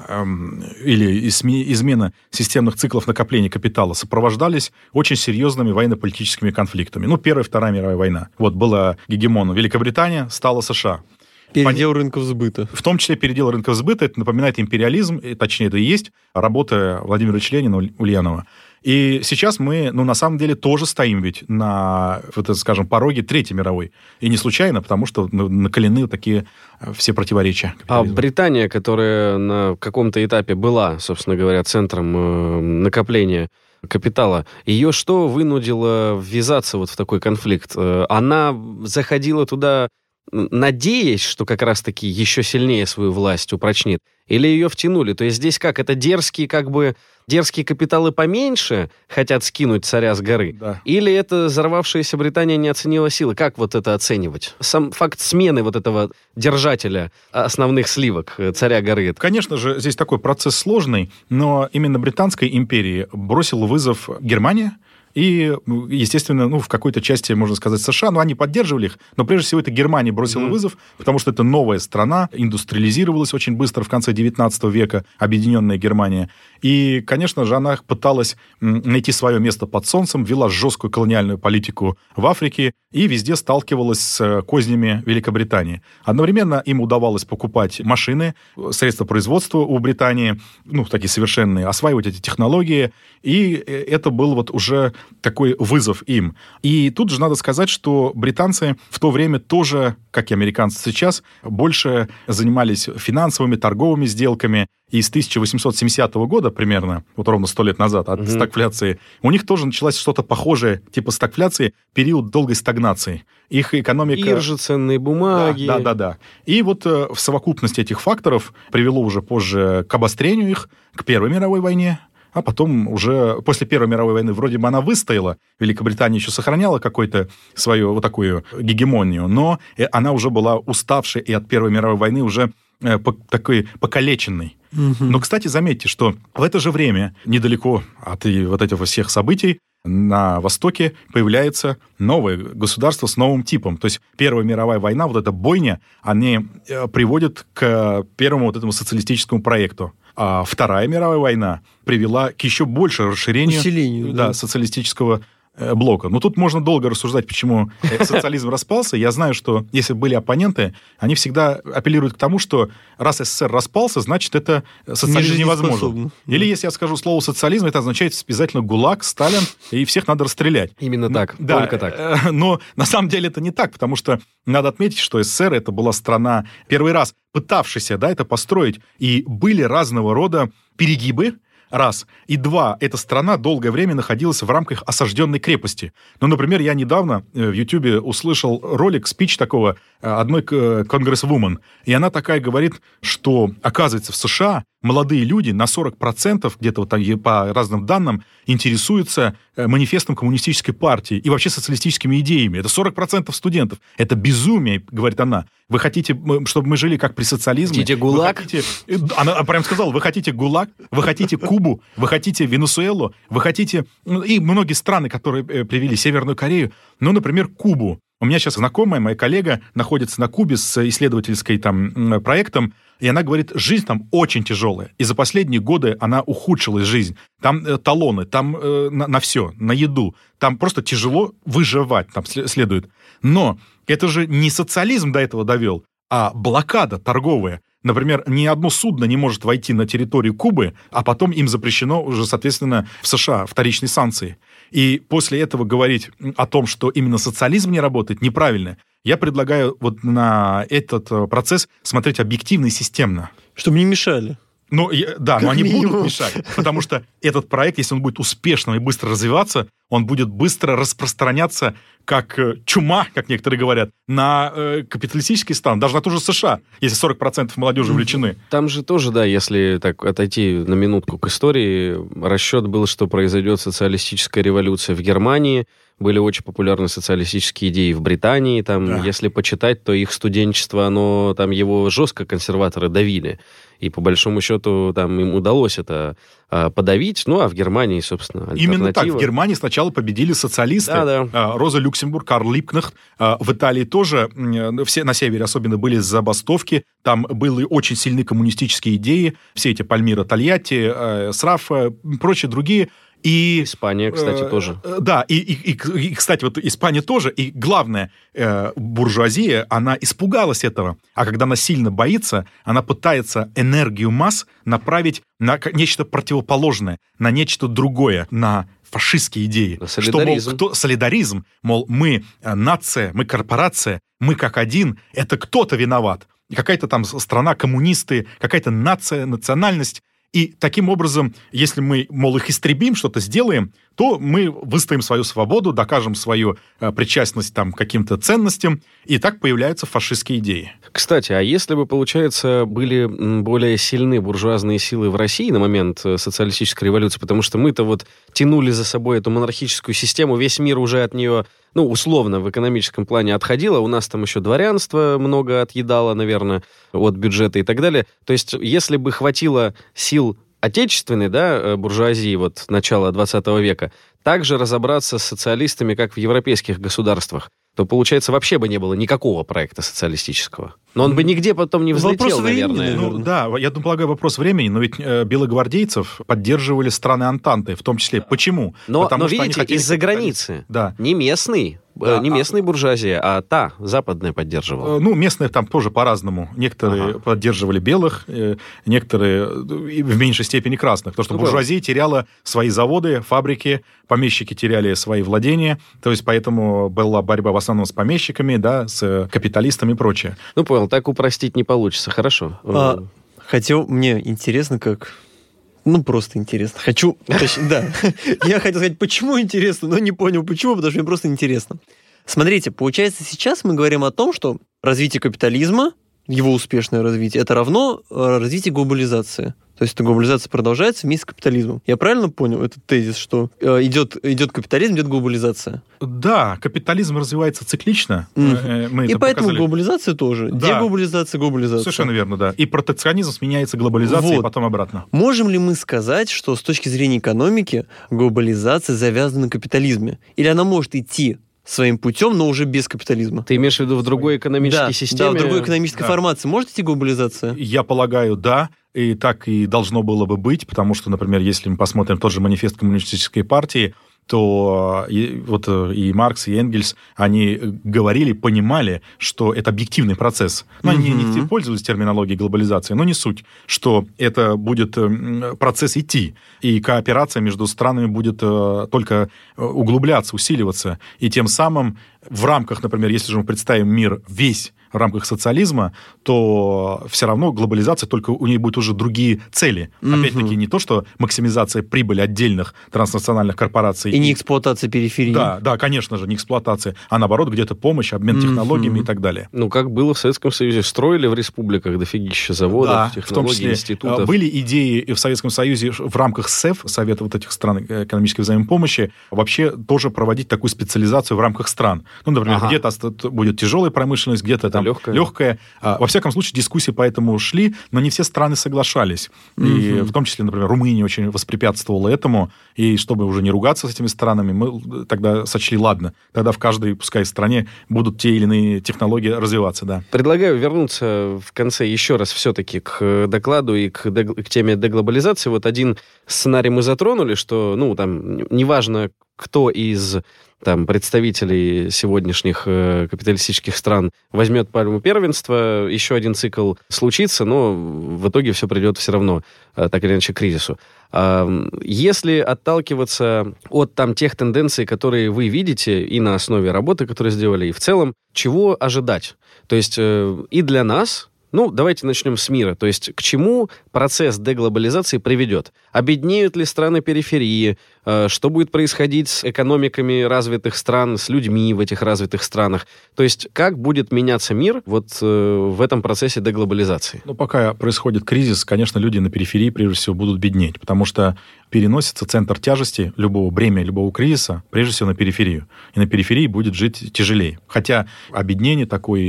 или измена системных циклов накопления капитала сопровождались очень серьезными военно-политическими конфликтами. Первая и Вторая мировая война. Вот была гегемоном Великобритания, стала США. Передел рынков сбыта. В том числе передел рынков сбыта. Это напоминает империализм, точнее, это и есть работа Владимира Ильича Ленина, Ульянова. И сейчас мы, на самом деле, тоже стоим ведь на, скажем, пороге Третьей мировой. И не случайно, потому что накалены такие все противоречия. А Британия, которая на каком-то этапе была, собственно говоря, центром накопления капитала, ее что вынудило ввязаться вот в такой конфликт? Она заходила туда, надеясь, что как раз-таки еще сильнее свою власть упрочнит? Или ее втянули? То есть здесь как? Это дерзкие капиталы поменьше хотят скинуть царя с горы? Да. Или это взорвавшаяся Британия не оценила силы? Как вот это оценивать? Сам факт смены вот этого держателя основных сливок, царя горы. Конечно же, здесь такой процесс сложный, но именно Британской империи бросил вызов Германия, и, естественно, в какой-то части, можно сказать, США, они поддерживали их, но прежде всего это Германия бросила вызов, потому что это новая страна, индустриализировалась очень быстро в конце 19 века, объединенная Германия. И, конечно же, она пыталась найти свое место под солнцем, вела жесткую колониальную политику в Африке и везде сталкивалась с кознями Великобритании. Одновременно им удавалось покупать машины, средства производства у Британии, такие совершенные, осваивать эти технологии, и это был вот уже такой вызов им. И тут же надо сказать, что британцы в то время тоже, как и американцы сейчас, больше занимались финансовыми, торговыми сделками. И с 1870 года примерно, вот ровно 100 лет назад, от стагфляции, у них тоже началось что-то похожее, типа стагфляции, период долгой стагнации. Их экономика... Биржи, ценные бумаги. Да. И вот в совокупности этих факторов привело уже позже к обострению их, к Первой мировой войне. А потом уже после Первой мировой войны вроде бы она выстояла, Великобритания еще сохраняла какую-то свою вот такую гегемонию, но она уже была уставшей и от Первой мировой войны уже такой покалеченной. Но, кстати, заметьте, что в это же время, недалеко от вот этих всех событий, на Востоке появляется новое государство с новым типом. То есть Первая мировая война, вот эта бойня, они приводят к первому вот этому социалистическому проекту. А Вторая мировая война привела к еще большему расширению социалистического блока. Но тут можно долго рассуждать, почему социализм распался. Я знаю, что если были оппоненты, они всегда апеллируют к тому, что раз СССР распался, значит, это социализм невозможен. Или если я скажу слово социализм, это означает обязательно ГУЛАГ, Сталин, и всех надо расстрелять. Именно так, только так. Но на самом деле это не так, потому что надо отметить, что СССР это была страна, первый раз пытавшаяся это построить, и были разного рода перегибы, раз. И два, эта страна долгое время находилась в рамках осажденной крепости. Ну, например, я недавно в Ютубе услышал ролик, спич такого одной конгрессвумен, и она такая говорит, что, оказывается, в США молодые люди на 40%, где-то вот там по разным данным, интересуются манифестом коммунистической партии и вообще социалистическими идеями. Это 40% студентов. Это безумие, говорит она. Вы хотите, чтобы мы жили как при социализме? Хотите ГУЛАГ? Она прям сказала, вы хотите ГУЛАГ, вы хотите Кубу, вы хотите Венесуэлу, вы хотите... И многие страны, которые привели Северную Корею, ну, например, Кубу. У меня сейчас знакомая, моя коллега, находится на Кубе с исследовательским там проектом, и она говорит, жизнь там очень тяжелая. И за последние годы она ухудшилась, жизнь. Там талоны, там на все, на еду. Там просто тяжело выживать, там следует. Но это же не социализм до этого довел, а блокада торговая. Например, ни одно судно не может войти на территорию Кубы, а потом им запрещено уже, соответственно, в США вторичные санкции. И после этого говорить о том, что именно социализм не работает, неправильно. Я предлагаю вот на этот процесс смотреть объективно и системно. Чтобы не мешали. Ну, да, но они будут мешать, потому что этот проект, если он будет успешным и быстро развиваться, он будет быстро распространяться как чума, как некоторые говорят, на капиталистические страны, даже на ту же США, если 40% молодежи увлечены. Там же тоже, да, если так отойти на минутку к истории, расчет был, что произойдет социалистическая революция в Германии, были очень популярны социалистические идеи в Британии, там, да. Если почитать, то их студенчество, оно, там, его жестко консерваторы давили, и по большому счету там им удалось это подавить, ну, а в Германии, собственно, альтернатива. Именно так, в Германии сначала победили социалисты, да. Роза Люксембург, Карл Липкнехт, в Италии тоже, все на севере особенно были забастовки, там были очень сильные коммунистические идеи, все эти Пальмира Тольятти, Срафа, прочие другие. И, Испания, кстати, тоже. Да, и, кстати, вот Испания тоже. И главное, буржуазия, она испугалась этого. А когда она сильно боится, она пытается энергию масс направить на нечто противоположное, на нечто другое, на фашистские идеи. Солидаризм. Что, мол, солидаризм, мол, мы нация, мы корпорация, мы как один, это кто-то виноват. И какая-то там страна, коммунисты, какая-то нация, национальность. И таким образом, если мы, мол, их истребим, что-то сделаем, то мы выстоим свою свободу, докажем свою причастность там, к каким-то ценностям, и так появляются фашистские идеи. Кстати, а если бы, получается, были более сильны буржуазные силы в России на момент социалистической революции, потому что мы-то вот тянули за собой эту монархическую систему, весь мир уже от нее, ну, условно, в экономическом плане отходило, у нас там еще дворянство много отъедало, наверное, от бюджета и так далее. То есть, если бы хватило сил отечественной, да, буржуазии вот начала 20 века, также разобраться с социалистами, как в европейских государствах, то, получается, вообще бы не было никакого проекта социалистического. Но он бы нигде потом не взлетел, наверное. Ну, да, я полагаю, вопрос времени, но ведь белогвардейцев поддерживали страны Антанты, в том числе. Почему? Но видите, из-за границы. Да. Не местный. Не местная буржуазия, а та, западная, поддерживала. Ну, местные там тоже по-разному. Некоторые поддерживали белых, некоторые в меньшей степени красных. Потому что буржуазия теряла свои заводы, фабрики, помещики теряли свои владения. То есть, поэтому была борьба в основном с помещиками, да, с капиталистами и прочее. Ну, понял, так упростить не получится. Хорошо. Хотя мне интересно, как... Ну, просто интересно. Да. Я хотел сказать, почему интересно, но не понял, почему, потому что мне просто интересно. Смотрите, получается, сейчас мы говорим о том, что развитие капитализма, его успешное развитие, это равно развитию глобализации. То есть эта глобализация продолжается вместе с капитализмом. Я правильно понял этот тезис, что идет капитализм, идет глобализация? Да, капитализм развивается циклично. И поэтому глобализация тоже. Да. Деглобализация, глобализация. Совершенно верно, да. И протекционизм сменяется глобализацией, и потом обратно. Можем ли мы сказать, что с точки зрения экономики глобализация завязана на капитализме? Или она может идти своим путем, но уже без капитализма? Ты имеешь в виду в другой экономической системе? Да, в другой экономической формации. Может идти глобализация? Я полагаю, да. И так и должно было бы быть, потому что, например, если мы посмотрим тот же манифест коммунистической партии, то и Маркс, и Энгельс, они говорили, понимали, что это объективный процесс. Но они не пользовались терминологией глобализации, но не суть, что это будет процесс идти, и кооперация между странами будет только углубляться, усиливаться, и тем самым в рамках, например, если же мы представим мир весь в рамках социализма, то все равно глобализация, только у нее будут уже другие цели. Опять-таки, не то, что максимизация прибыли отдельных транснациональных корпораций. И не эксплуатация периферии. Да, конечно же, не эксплуатация, а наоборот, где-то помощь, обмен технологиями и так далее. Ну, как было в Советском Союзе, строили в республиках дофигища заводов, технологий, в том числе, институтов. Были идеи в Советском Союзе в рамках СЭФ, Совета вот этих стран экономической взаимопомощи, вообще тоже проводить такую специализацию в рамках стран. Ну, например, где-то будет тяжелая промышленность, где-то там легкая. Во всяком случае, дискуссии по этому шли, но не все страны соглашались. И в том числе, например, Румыния очень воспрепятствовала этому, и чтобы уже не ругаться с этими странами, мы тогда сочли, ладно, тогда в каждой, пускай, стране будут те или иные технологии развиваться, да. Предлагаю вернуться в конце еще раз все-таки к докладу и к теме деглобализации. Вот один сценарий мы затронули, что, ну, там, неважно, кто из представителей сегодняшних капиталистических стран возьмет пальму первенства, еще один цикл случится, но в итоге все придет все равно, так или иначе, к кризису. Если отталкиваться от тех тенденций, которые вы видите, и на основе работы, которую сделали, и в целом, чего ожидать? То есть и для нас... Ну, давайте начнем с мира. То есть к чему процесс деглобализации приведет? Обеднеют ли страны периферии? Что будет происходить с экономиками развитых стран, с людьми в этих развитых странах? То есть как будет меняться мир вот в этом процессе деглобализации? Ну, пока происходит кризис, конечно, люди на периферии, прежде всего, будут беднеть, потому что переносится центр тяжести любого бремя, любого кризиса, прежде всего, на периферию. И на периферии будет жить тяжелее. Хотя обеднение,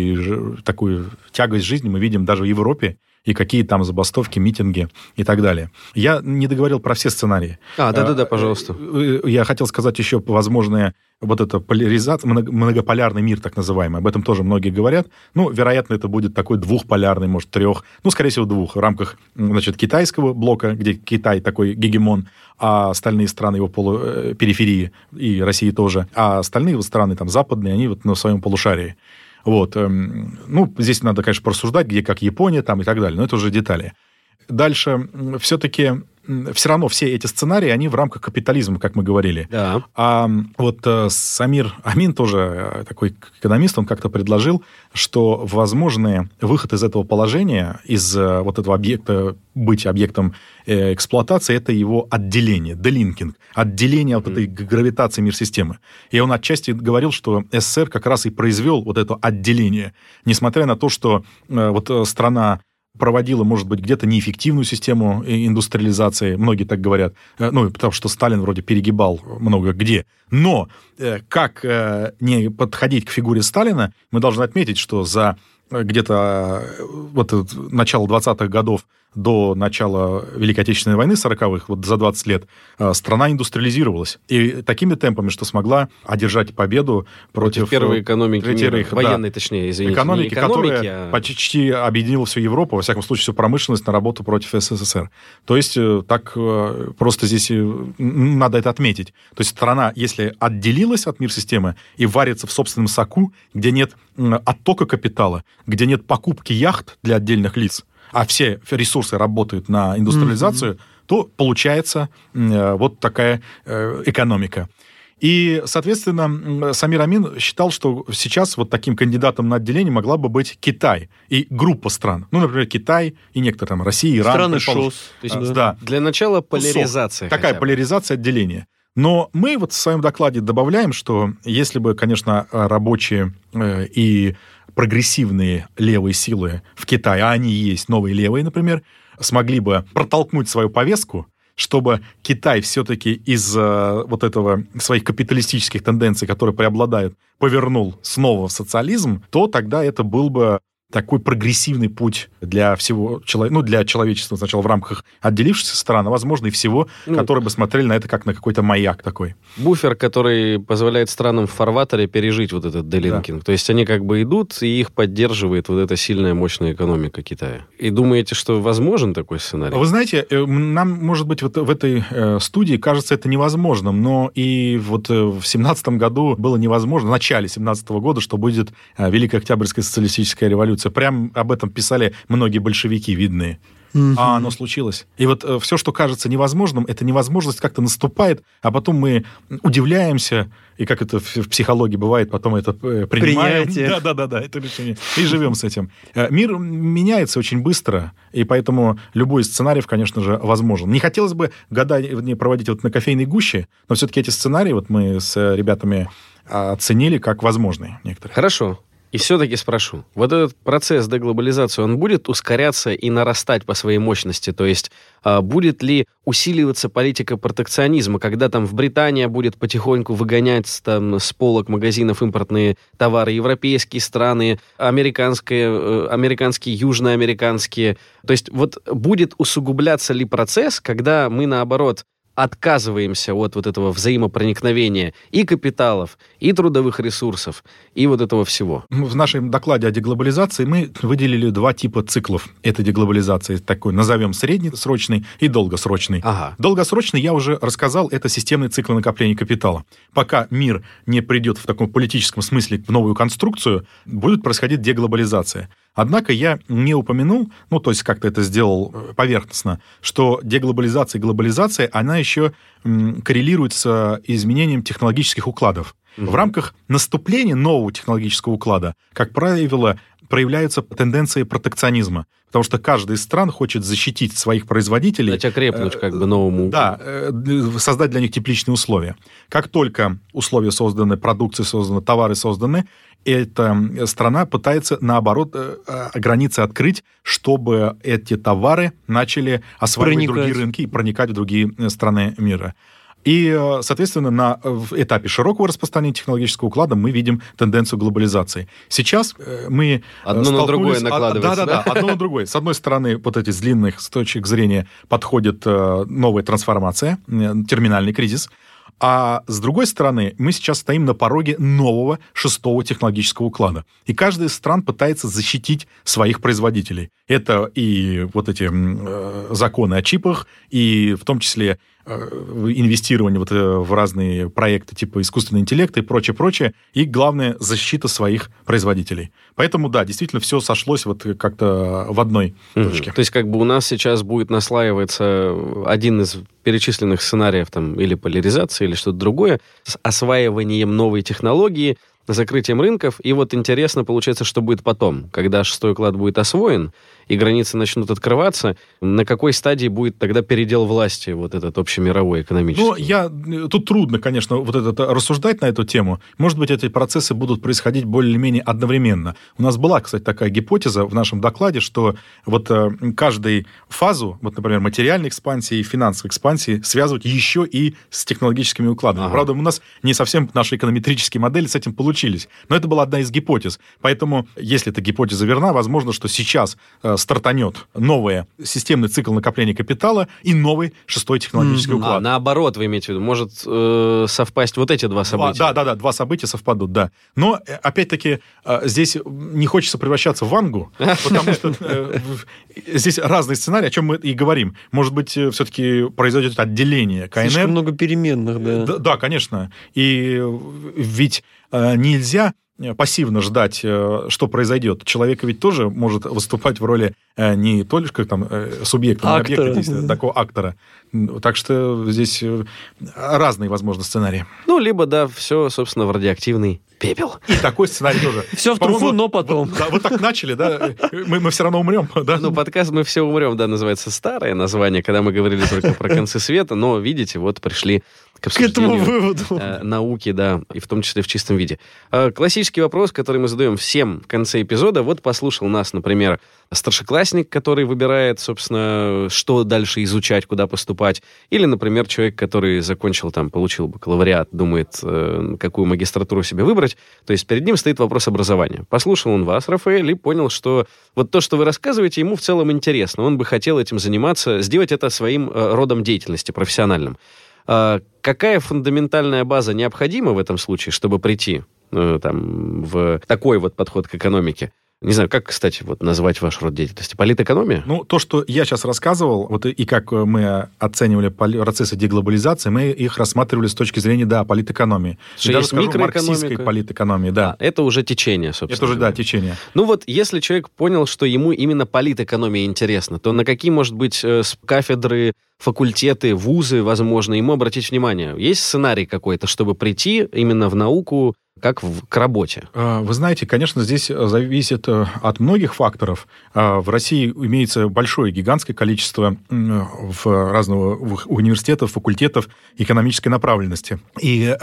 такую тягость жизни мы видим даже в Европе, и какие там забастовки, митинги и так далее. Я не договорил про все сценарии. Да, пожалуйста. Я хотел сказать еще возможное вот это поляризация, многополярный мир, так называемый. Об этом тоже многие говорят. Ну, вероятно, это будет такой двухполярный, может, трех. Ну, скорее всего, двух. В рамках, значит, китайского блока, где Китай такой гегемон, а остальные страны его периферии, и Россия тоже, а остальные страны, там, западные, они вот на своем полушарии. Вот. Ну, здесь надо, конечно, порассуждать, где как Япония там и так далее, но это уже детали. Дальше все-таки все равно все эти сценарии, они в рамках капитализма, как мы говорили. Да. А вот Самир Амин, тоже такой экономист, он как-то предложил, что возможный выход из этого положения, из вот этого объекта, быть объектом эксплуатации, это его отделение, делинкинг, отделение от этой гравитации мир-системы. И он отчасти говорил, что СССР как раз и произвел вот это отделение, несмотря на то, что вот страна проводила, может быть, где-то неэффективную систему индустриализации, многие так говорят, ну, потому что Сталин вроде перегибал много где. Но как не подходить к фигуре Сталина, мы должны отметить, что за где-то вот начало 20-х годов до начала Великой Отечественной войны 40-х, вот за 20 лет, страна индустриализировалась. И такими темпами, что смогла одержать победу против первой экономики мира, военной, точнее, извините. Экономики, которая почти объединила всю Европу, во всяком случае, всю промышленность на работу против СССР. То есть, так просто здесь надо это отметить. То есть, страна, если отделилась от мир-системы и варится в собственном соку, где нет оттока капитала, где нет покупки яхт для отдельных лиц, а все ресурсы работают на индустриализацию, то получается вот такая экономика. И, соответственно, Самир Амин считал, что сейчас вот таким кандидатом на отделение могла бы быть Китай и группа стран. Ну, например, Китай и некоторые там Россия, Иран. Страны ШОС. Да. Для начала поляризация. Такая поляризация отделения. Но мы вот в своем докладе добавляем, что если бы, конечно, рабочие и прогрессивные левые силы в Китае, а они есть, новые левые, например, смогли бы протолкнуть свою повестку, чтобы Китай все-таки из вот этого своих капиталистических тенденций, которые преобладают, повернул снова в социализм, то тогда это был бы такой прогрессивный путь для всего для человечества сначала в рамках отделившихся стран, а, возможно, и всего, которые бы смотрели на это как на какой-то маяк такой. Буфер, который позволяет странам в фарватере пережить вот этот делинкинг. Да. То есть они как бы идут, и их поддерживает вот эта сильная, мощная экономика Китая. И думаете, что возможен такой сценарий? Вы знаете, нам, может быть, вот в этой студии кажется это невозможным, но и вот в 17 году было невозможно, в начале 17 года, что будет Великая Октябрьская социалистическая революция. Прям об этом писали многие большевики видные. а оно случилось. И вот все, что кажется невозможным, эта невозможность как-то наступает, а потом мы удивляемся, и как это в психологии бывает, потом это принимаем. Да, это решение. И живем с этим. Мир меняется очень быстро, и поэтому любой из сценариев, конечно же, возможен. Не хотелось бы года проводить вот на кофейной гуще, но все-таки эти сценарии вот мы с ребятами оценили как возможные некоторые. Хорошо. И все-таки спрошу, вот этот процесс деглобализации, он будет ускоряться и нарастать по своей мощности? То есть будет ли усиливаться политика протекционизма, когда там в Британии будет потихоньку выгонять там с полок магазинов импортные товары, европейские страны, американские, южноамериканские? То есть вот будет усугубляться ли процесс, когда мы, наоборот, отказываемся от вот этого взаимопроникновения и капиталов, и трудовых ресурсов, и вот этого всего? В нашем докладе о деглобализации мы выделили 2 типа циклов этой деглобализации. Такой, назовем, среднесрочный и долгосрочный. Ага. Долгосрочный, я уже рассказал, это системный цикл накопления капитала. Пока мир не придет в таком политическом смысле в новую конструкцию, будет происходить деглобализация. Однако я не упомянул, то есть как-то это сделал поверхностно, что деглобализация и глобализация, она еще коррелирует с изменением технологических укладов. В рамках наступления нового технологического уклада, как правило, проявляются тенденции протекционизма, потому что каждая из стран хочет защитить своих производителей. Дать окрепнуть новому. Да, создать для них тепличные условия. Как только условия созданы, продукция создана, товары созданы, эта страна пытается, наоборот, границы открыть, чтобы эти товары начали осваивать другие рынки и проникать в другие страны мира. И, соответственно, в этапе широкого распространения технологического уклада мы видим тенденцию глобализации. Сейчас мы одно на другое накладывается. Да, одно на другое. С одной стороны, вот эти с длинных с точек зрения подходит новая трансформация, терминальный кризис. А с другой стороны, мы сейчас стоим на пороге нового 6-го технологического уклада. И каждая из стран пытается защитить своих производителей. Это и вот эти законы о чипах, и в том числе инвестирование в разные проекты типа искусственного интеллекта и прочее, и, главное, защита своих производителей. Поэтому, да, действительно, все сошлось вот как-то в одной точке. То есть как бы у нас сейчас будет наслаиваться один из перечисленных сценариев там, или поляризации, или что-то другое, с осваиванием новой технологии, закрытием рынков. И вот интересно, получается, что будет потом, когда 6-й уклад будет освоен, и границы начнут открываться, на какой стадии будет тогда передел власти, вот этот общемировой экономический? Тут трудно, конечно, рассуждать на эту тему. Может быть, эти процессы будут происходить более-менее одновременно. У нас была, кстати, такая гипотеза в нашем докладе, что вот каждую фазу, вот, например, материальной экспансии и финансовой экспансии связывать еще и с технологическими укладами. Ага. Правда, у нас не совсем наши эконометрические модели с этим получились. Но это была одна из гипотез. Поэтому, если эта гипотеза верна, возможно, что сейчас стартанет новый системный цикл накопления капитала и новый 6-й технологический уклад. Наоборот, вы имеете в виду, может совпасть вот эти 2 события? Да, 2 события совпадут, да. Но, опять-таки, здесь не хочется превращаться в Вангу, потому что здесь разные сценарии, о чем мы и говорим. Может быть, все-таки произойдет отделение КНР. Слишком много переменных, да. Да, конечно. И ведь нельзя пассивно ждать, что произойдет. Человек ведь тоже может выступать в роли не только там субъекта, но и объекта действия, такого актора. Так что здесь разные, возможно, сценарии. Либо, да, все, собственно, в радиоактивный пепел. И такой сценарий тоже. Все в труху, но потом. Вот так начали, да? Мы все равно умрем, да? Подкаст «Мы все умрем», да, называется старое название, когда мы говорили только про концы света, но, видите, вот пришли к обсуждению этому выводу науки, да, и в том числе в чистом виде. Классический вопрос, который мы задаем всем в конце эпизода. Вот послушал нас, например, старшеклассник, который выбирает, собственно, что дальше изучать, куда поступать. Или, например, человек, который закончил, получил бакалавриат, думает, какую магистратуру себе выбрать. То есть перед ним стоит вопрос образования. Послушал он вас, Рафаэль, и понял, что вот то, что вы рассказываете, ему в целом интересно. Он бы хотел этим заниматься, сделать это своим родом деятельности профессиональным. Какая фундаментальная база необходима в этом случае, чтобы прийти в такой вот подход к экономике? Не знаю, как, кстати, вот назвать ваш род деятельности? Политэкономия? Ну, то, что я сейчас рассказывал, вот и как мы оценивали процессы деглобализации, мы их рассматривали с точки зрения, да, политэкономии. Что есть скажу, микроэкономика, марксистской политэкономии, да. Это уже течение, собственно. Это уже, да, течение. Ну вот, если человек понял, что ему именно политэкономия интересна, то на какие, может быть, кафедры, факультеты, вузы, возможно, ему обратить внимание? Есть сценарий какой-то, чтобы прийти именно в науку, как к работе? Вы знаете, конечно, здесь зависит от многих факторов. В России имеется большое, гигантское количество разных университетов, факультетов экономической направленности. И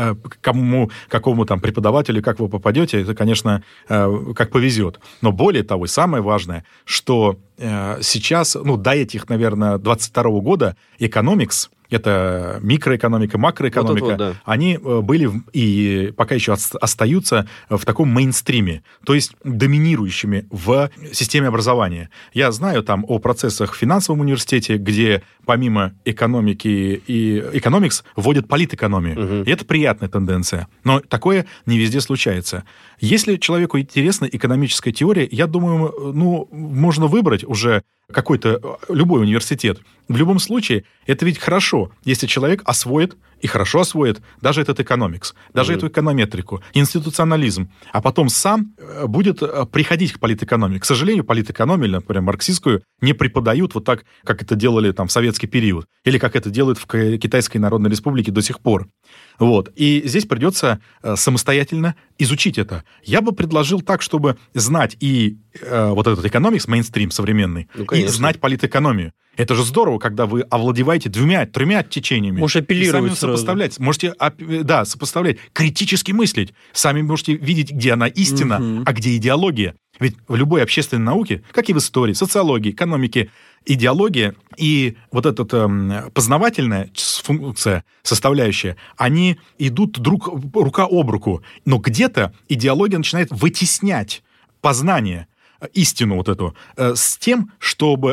какому там преподавателю, как вы попадете, это, конечно, как повезет. Но более того, самое важное, что сейчас, до этих, наверное, 22 года экономикс, это микроэкономика, макроэкономика, вот, да. Они были и пока еще остаются в таком мейнстриме, то есть доминирующими в системе образования. Я знаю там о процессах в финансовом университете, где помимо экономики и экономикс вводят политэкономию. И это приятная тенденция. Но такое не везде случается. Если человеку интересна экономическая теория, я думаю, можно выбрать уже какой-то любой университет. В любом случае, это ведь хорошо, если человек освоит, и хорошо освоит, даже этот экономикс, даже эту эконометрику, институционализм, а потом сам будет приходить к политэкономии. К сожалению, политэкономию, например, марксистскую, не преподают вот так, как это делали там в советский период, или как это делают в Китайской Народной Республике до сих пор. Вот. И здесь придется самостоятельно изучить это. Я бы предложил так, чтобы знать и вот этот экономикс, мейнстрим современный, и знать политэкономию. Это же здорово, когда вы овладеваете 2-3 течениями. Можешь апеллировать сами сопоставлять. Можете, сопоставлять, критически мыслить. Сами можете видеть, где она истина, а где идеология. Ведь в любой общественной науке, как и в истории, социологии, экономике, идеология и вот эта познавательная функция, составляющая, они идут рука об руку. Но где-то идеология начинает вытеснять познание, истину вот эту, с тем, чтобы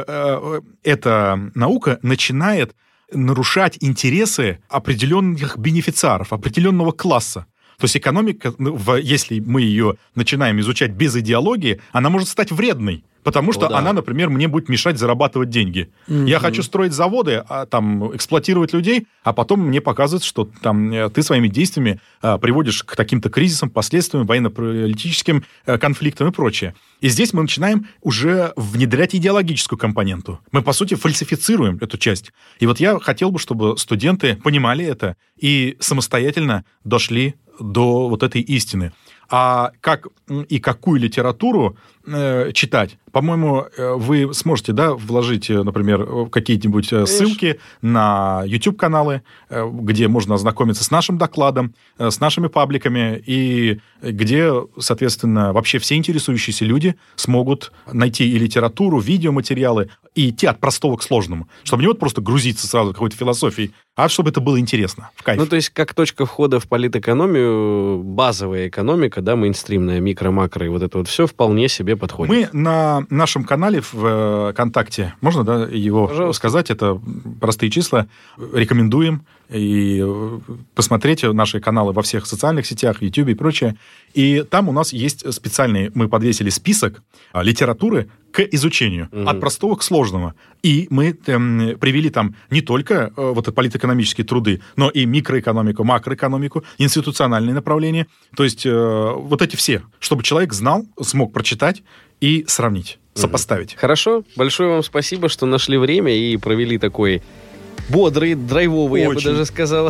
эта наука начинает нарушать интересы определенных бенефициаров, определенного класса. То есть экономика, если мы ее начинаем изучать без идеологии, она может стать вредной. Потому что она, например, мне будет мешать зарабатывать деньги. Я хочу строить заводы, эксплуатировать людей, а потом мне показывают, что ты своими действиями приводишь к таким-то кризисам, последствиям, военно-политическим конфликтам и прочее. И здесь мы начинаем уже внедрять идеологическую компоненту. Мы, по сути, фальсифицируем эту часть. И вот я хотел бы, чтобы студенты понимали это и самостоятельно дошли до вот этой истины. А как и какую литературу читать, по-моему, вы сможете, вложить, например, какие-нибудь ссылки на YouTube-каналы, где можно ознакомиться с нашим докладом, с нашими пабликами, и где, соответственно, вообще все интересующиеся люди смогут найти и литературу, видеоматериалы, и идти от простого к сложному, чтобы не просто грузиться сразу какой-то философией, а чтобы это было интересно, в кайф. То есть, как точка входа в политэкономию, базовая экономика, мейнстримная, микро-макро, и вот это вот все вполне себе подходит. Мы на нашем канале в ВКонтакте, можно, его сказать, это простые числа, рекомендуем и посмотреть наши каналы во всех социальных сетях, YouTube и прочее. И там у нас есть специальный, мы подвесили список литературы к изучению, от простого к сложному. И мы привели там не только политэкономические труды, но и микроэкономику, макроэкономику, институциональные направления. То есть вот эти все, чтобы человек знал, смог прочитать и сравнить, сопоставить. Хорошо. Большое вам спасибо, что нашли время и провели такой бодрый, драйвовый, я бы даже сказал,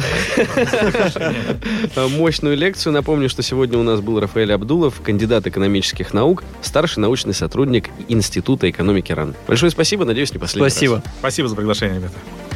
мощную лекцию. Напомню, что сегодня у нас был Рафаэль Абдулов, кандидат экономических наук, старший научный сотрудник Института экономики РАН. Большое спасибо, надеюсь, не последний раз. Спасибо за приглашение, ребята.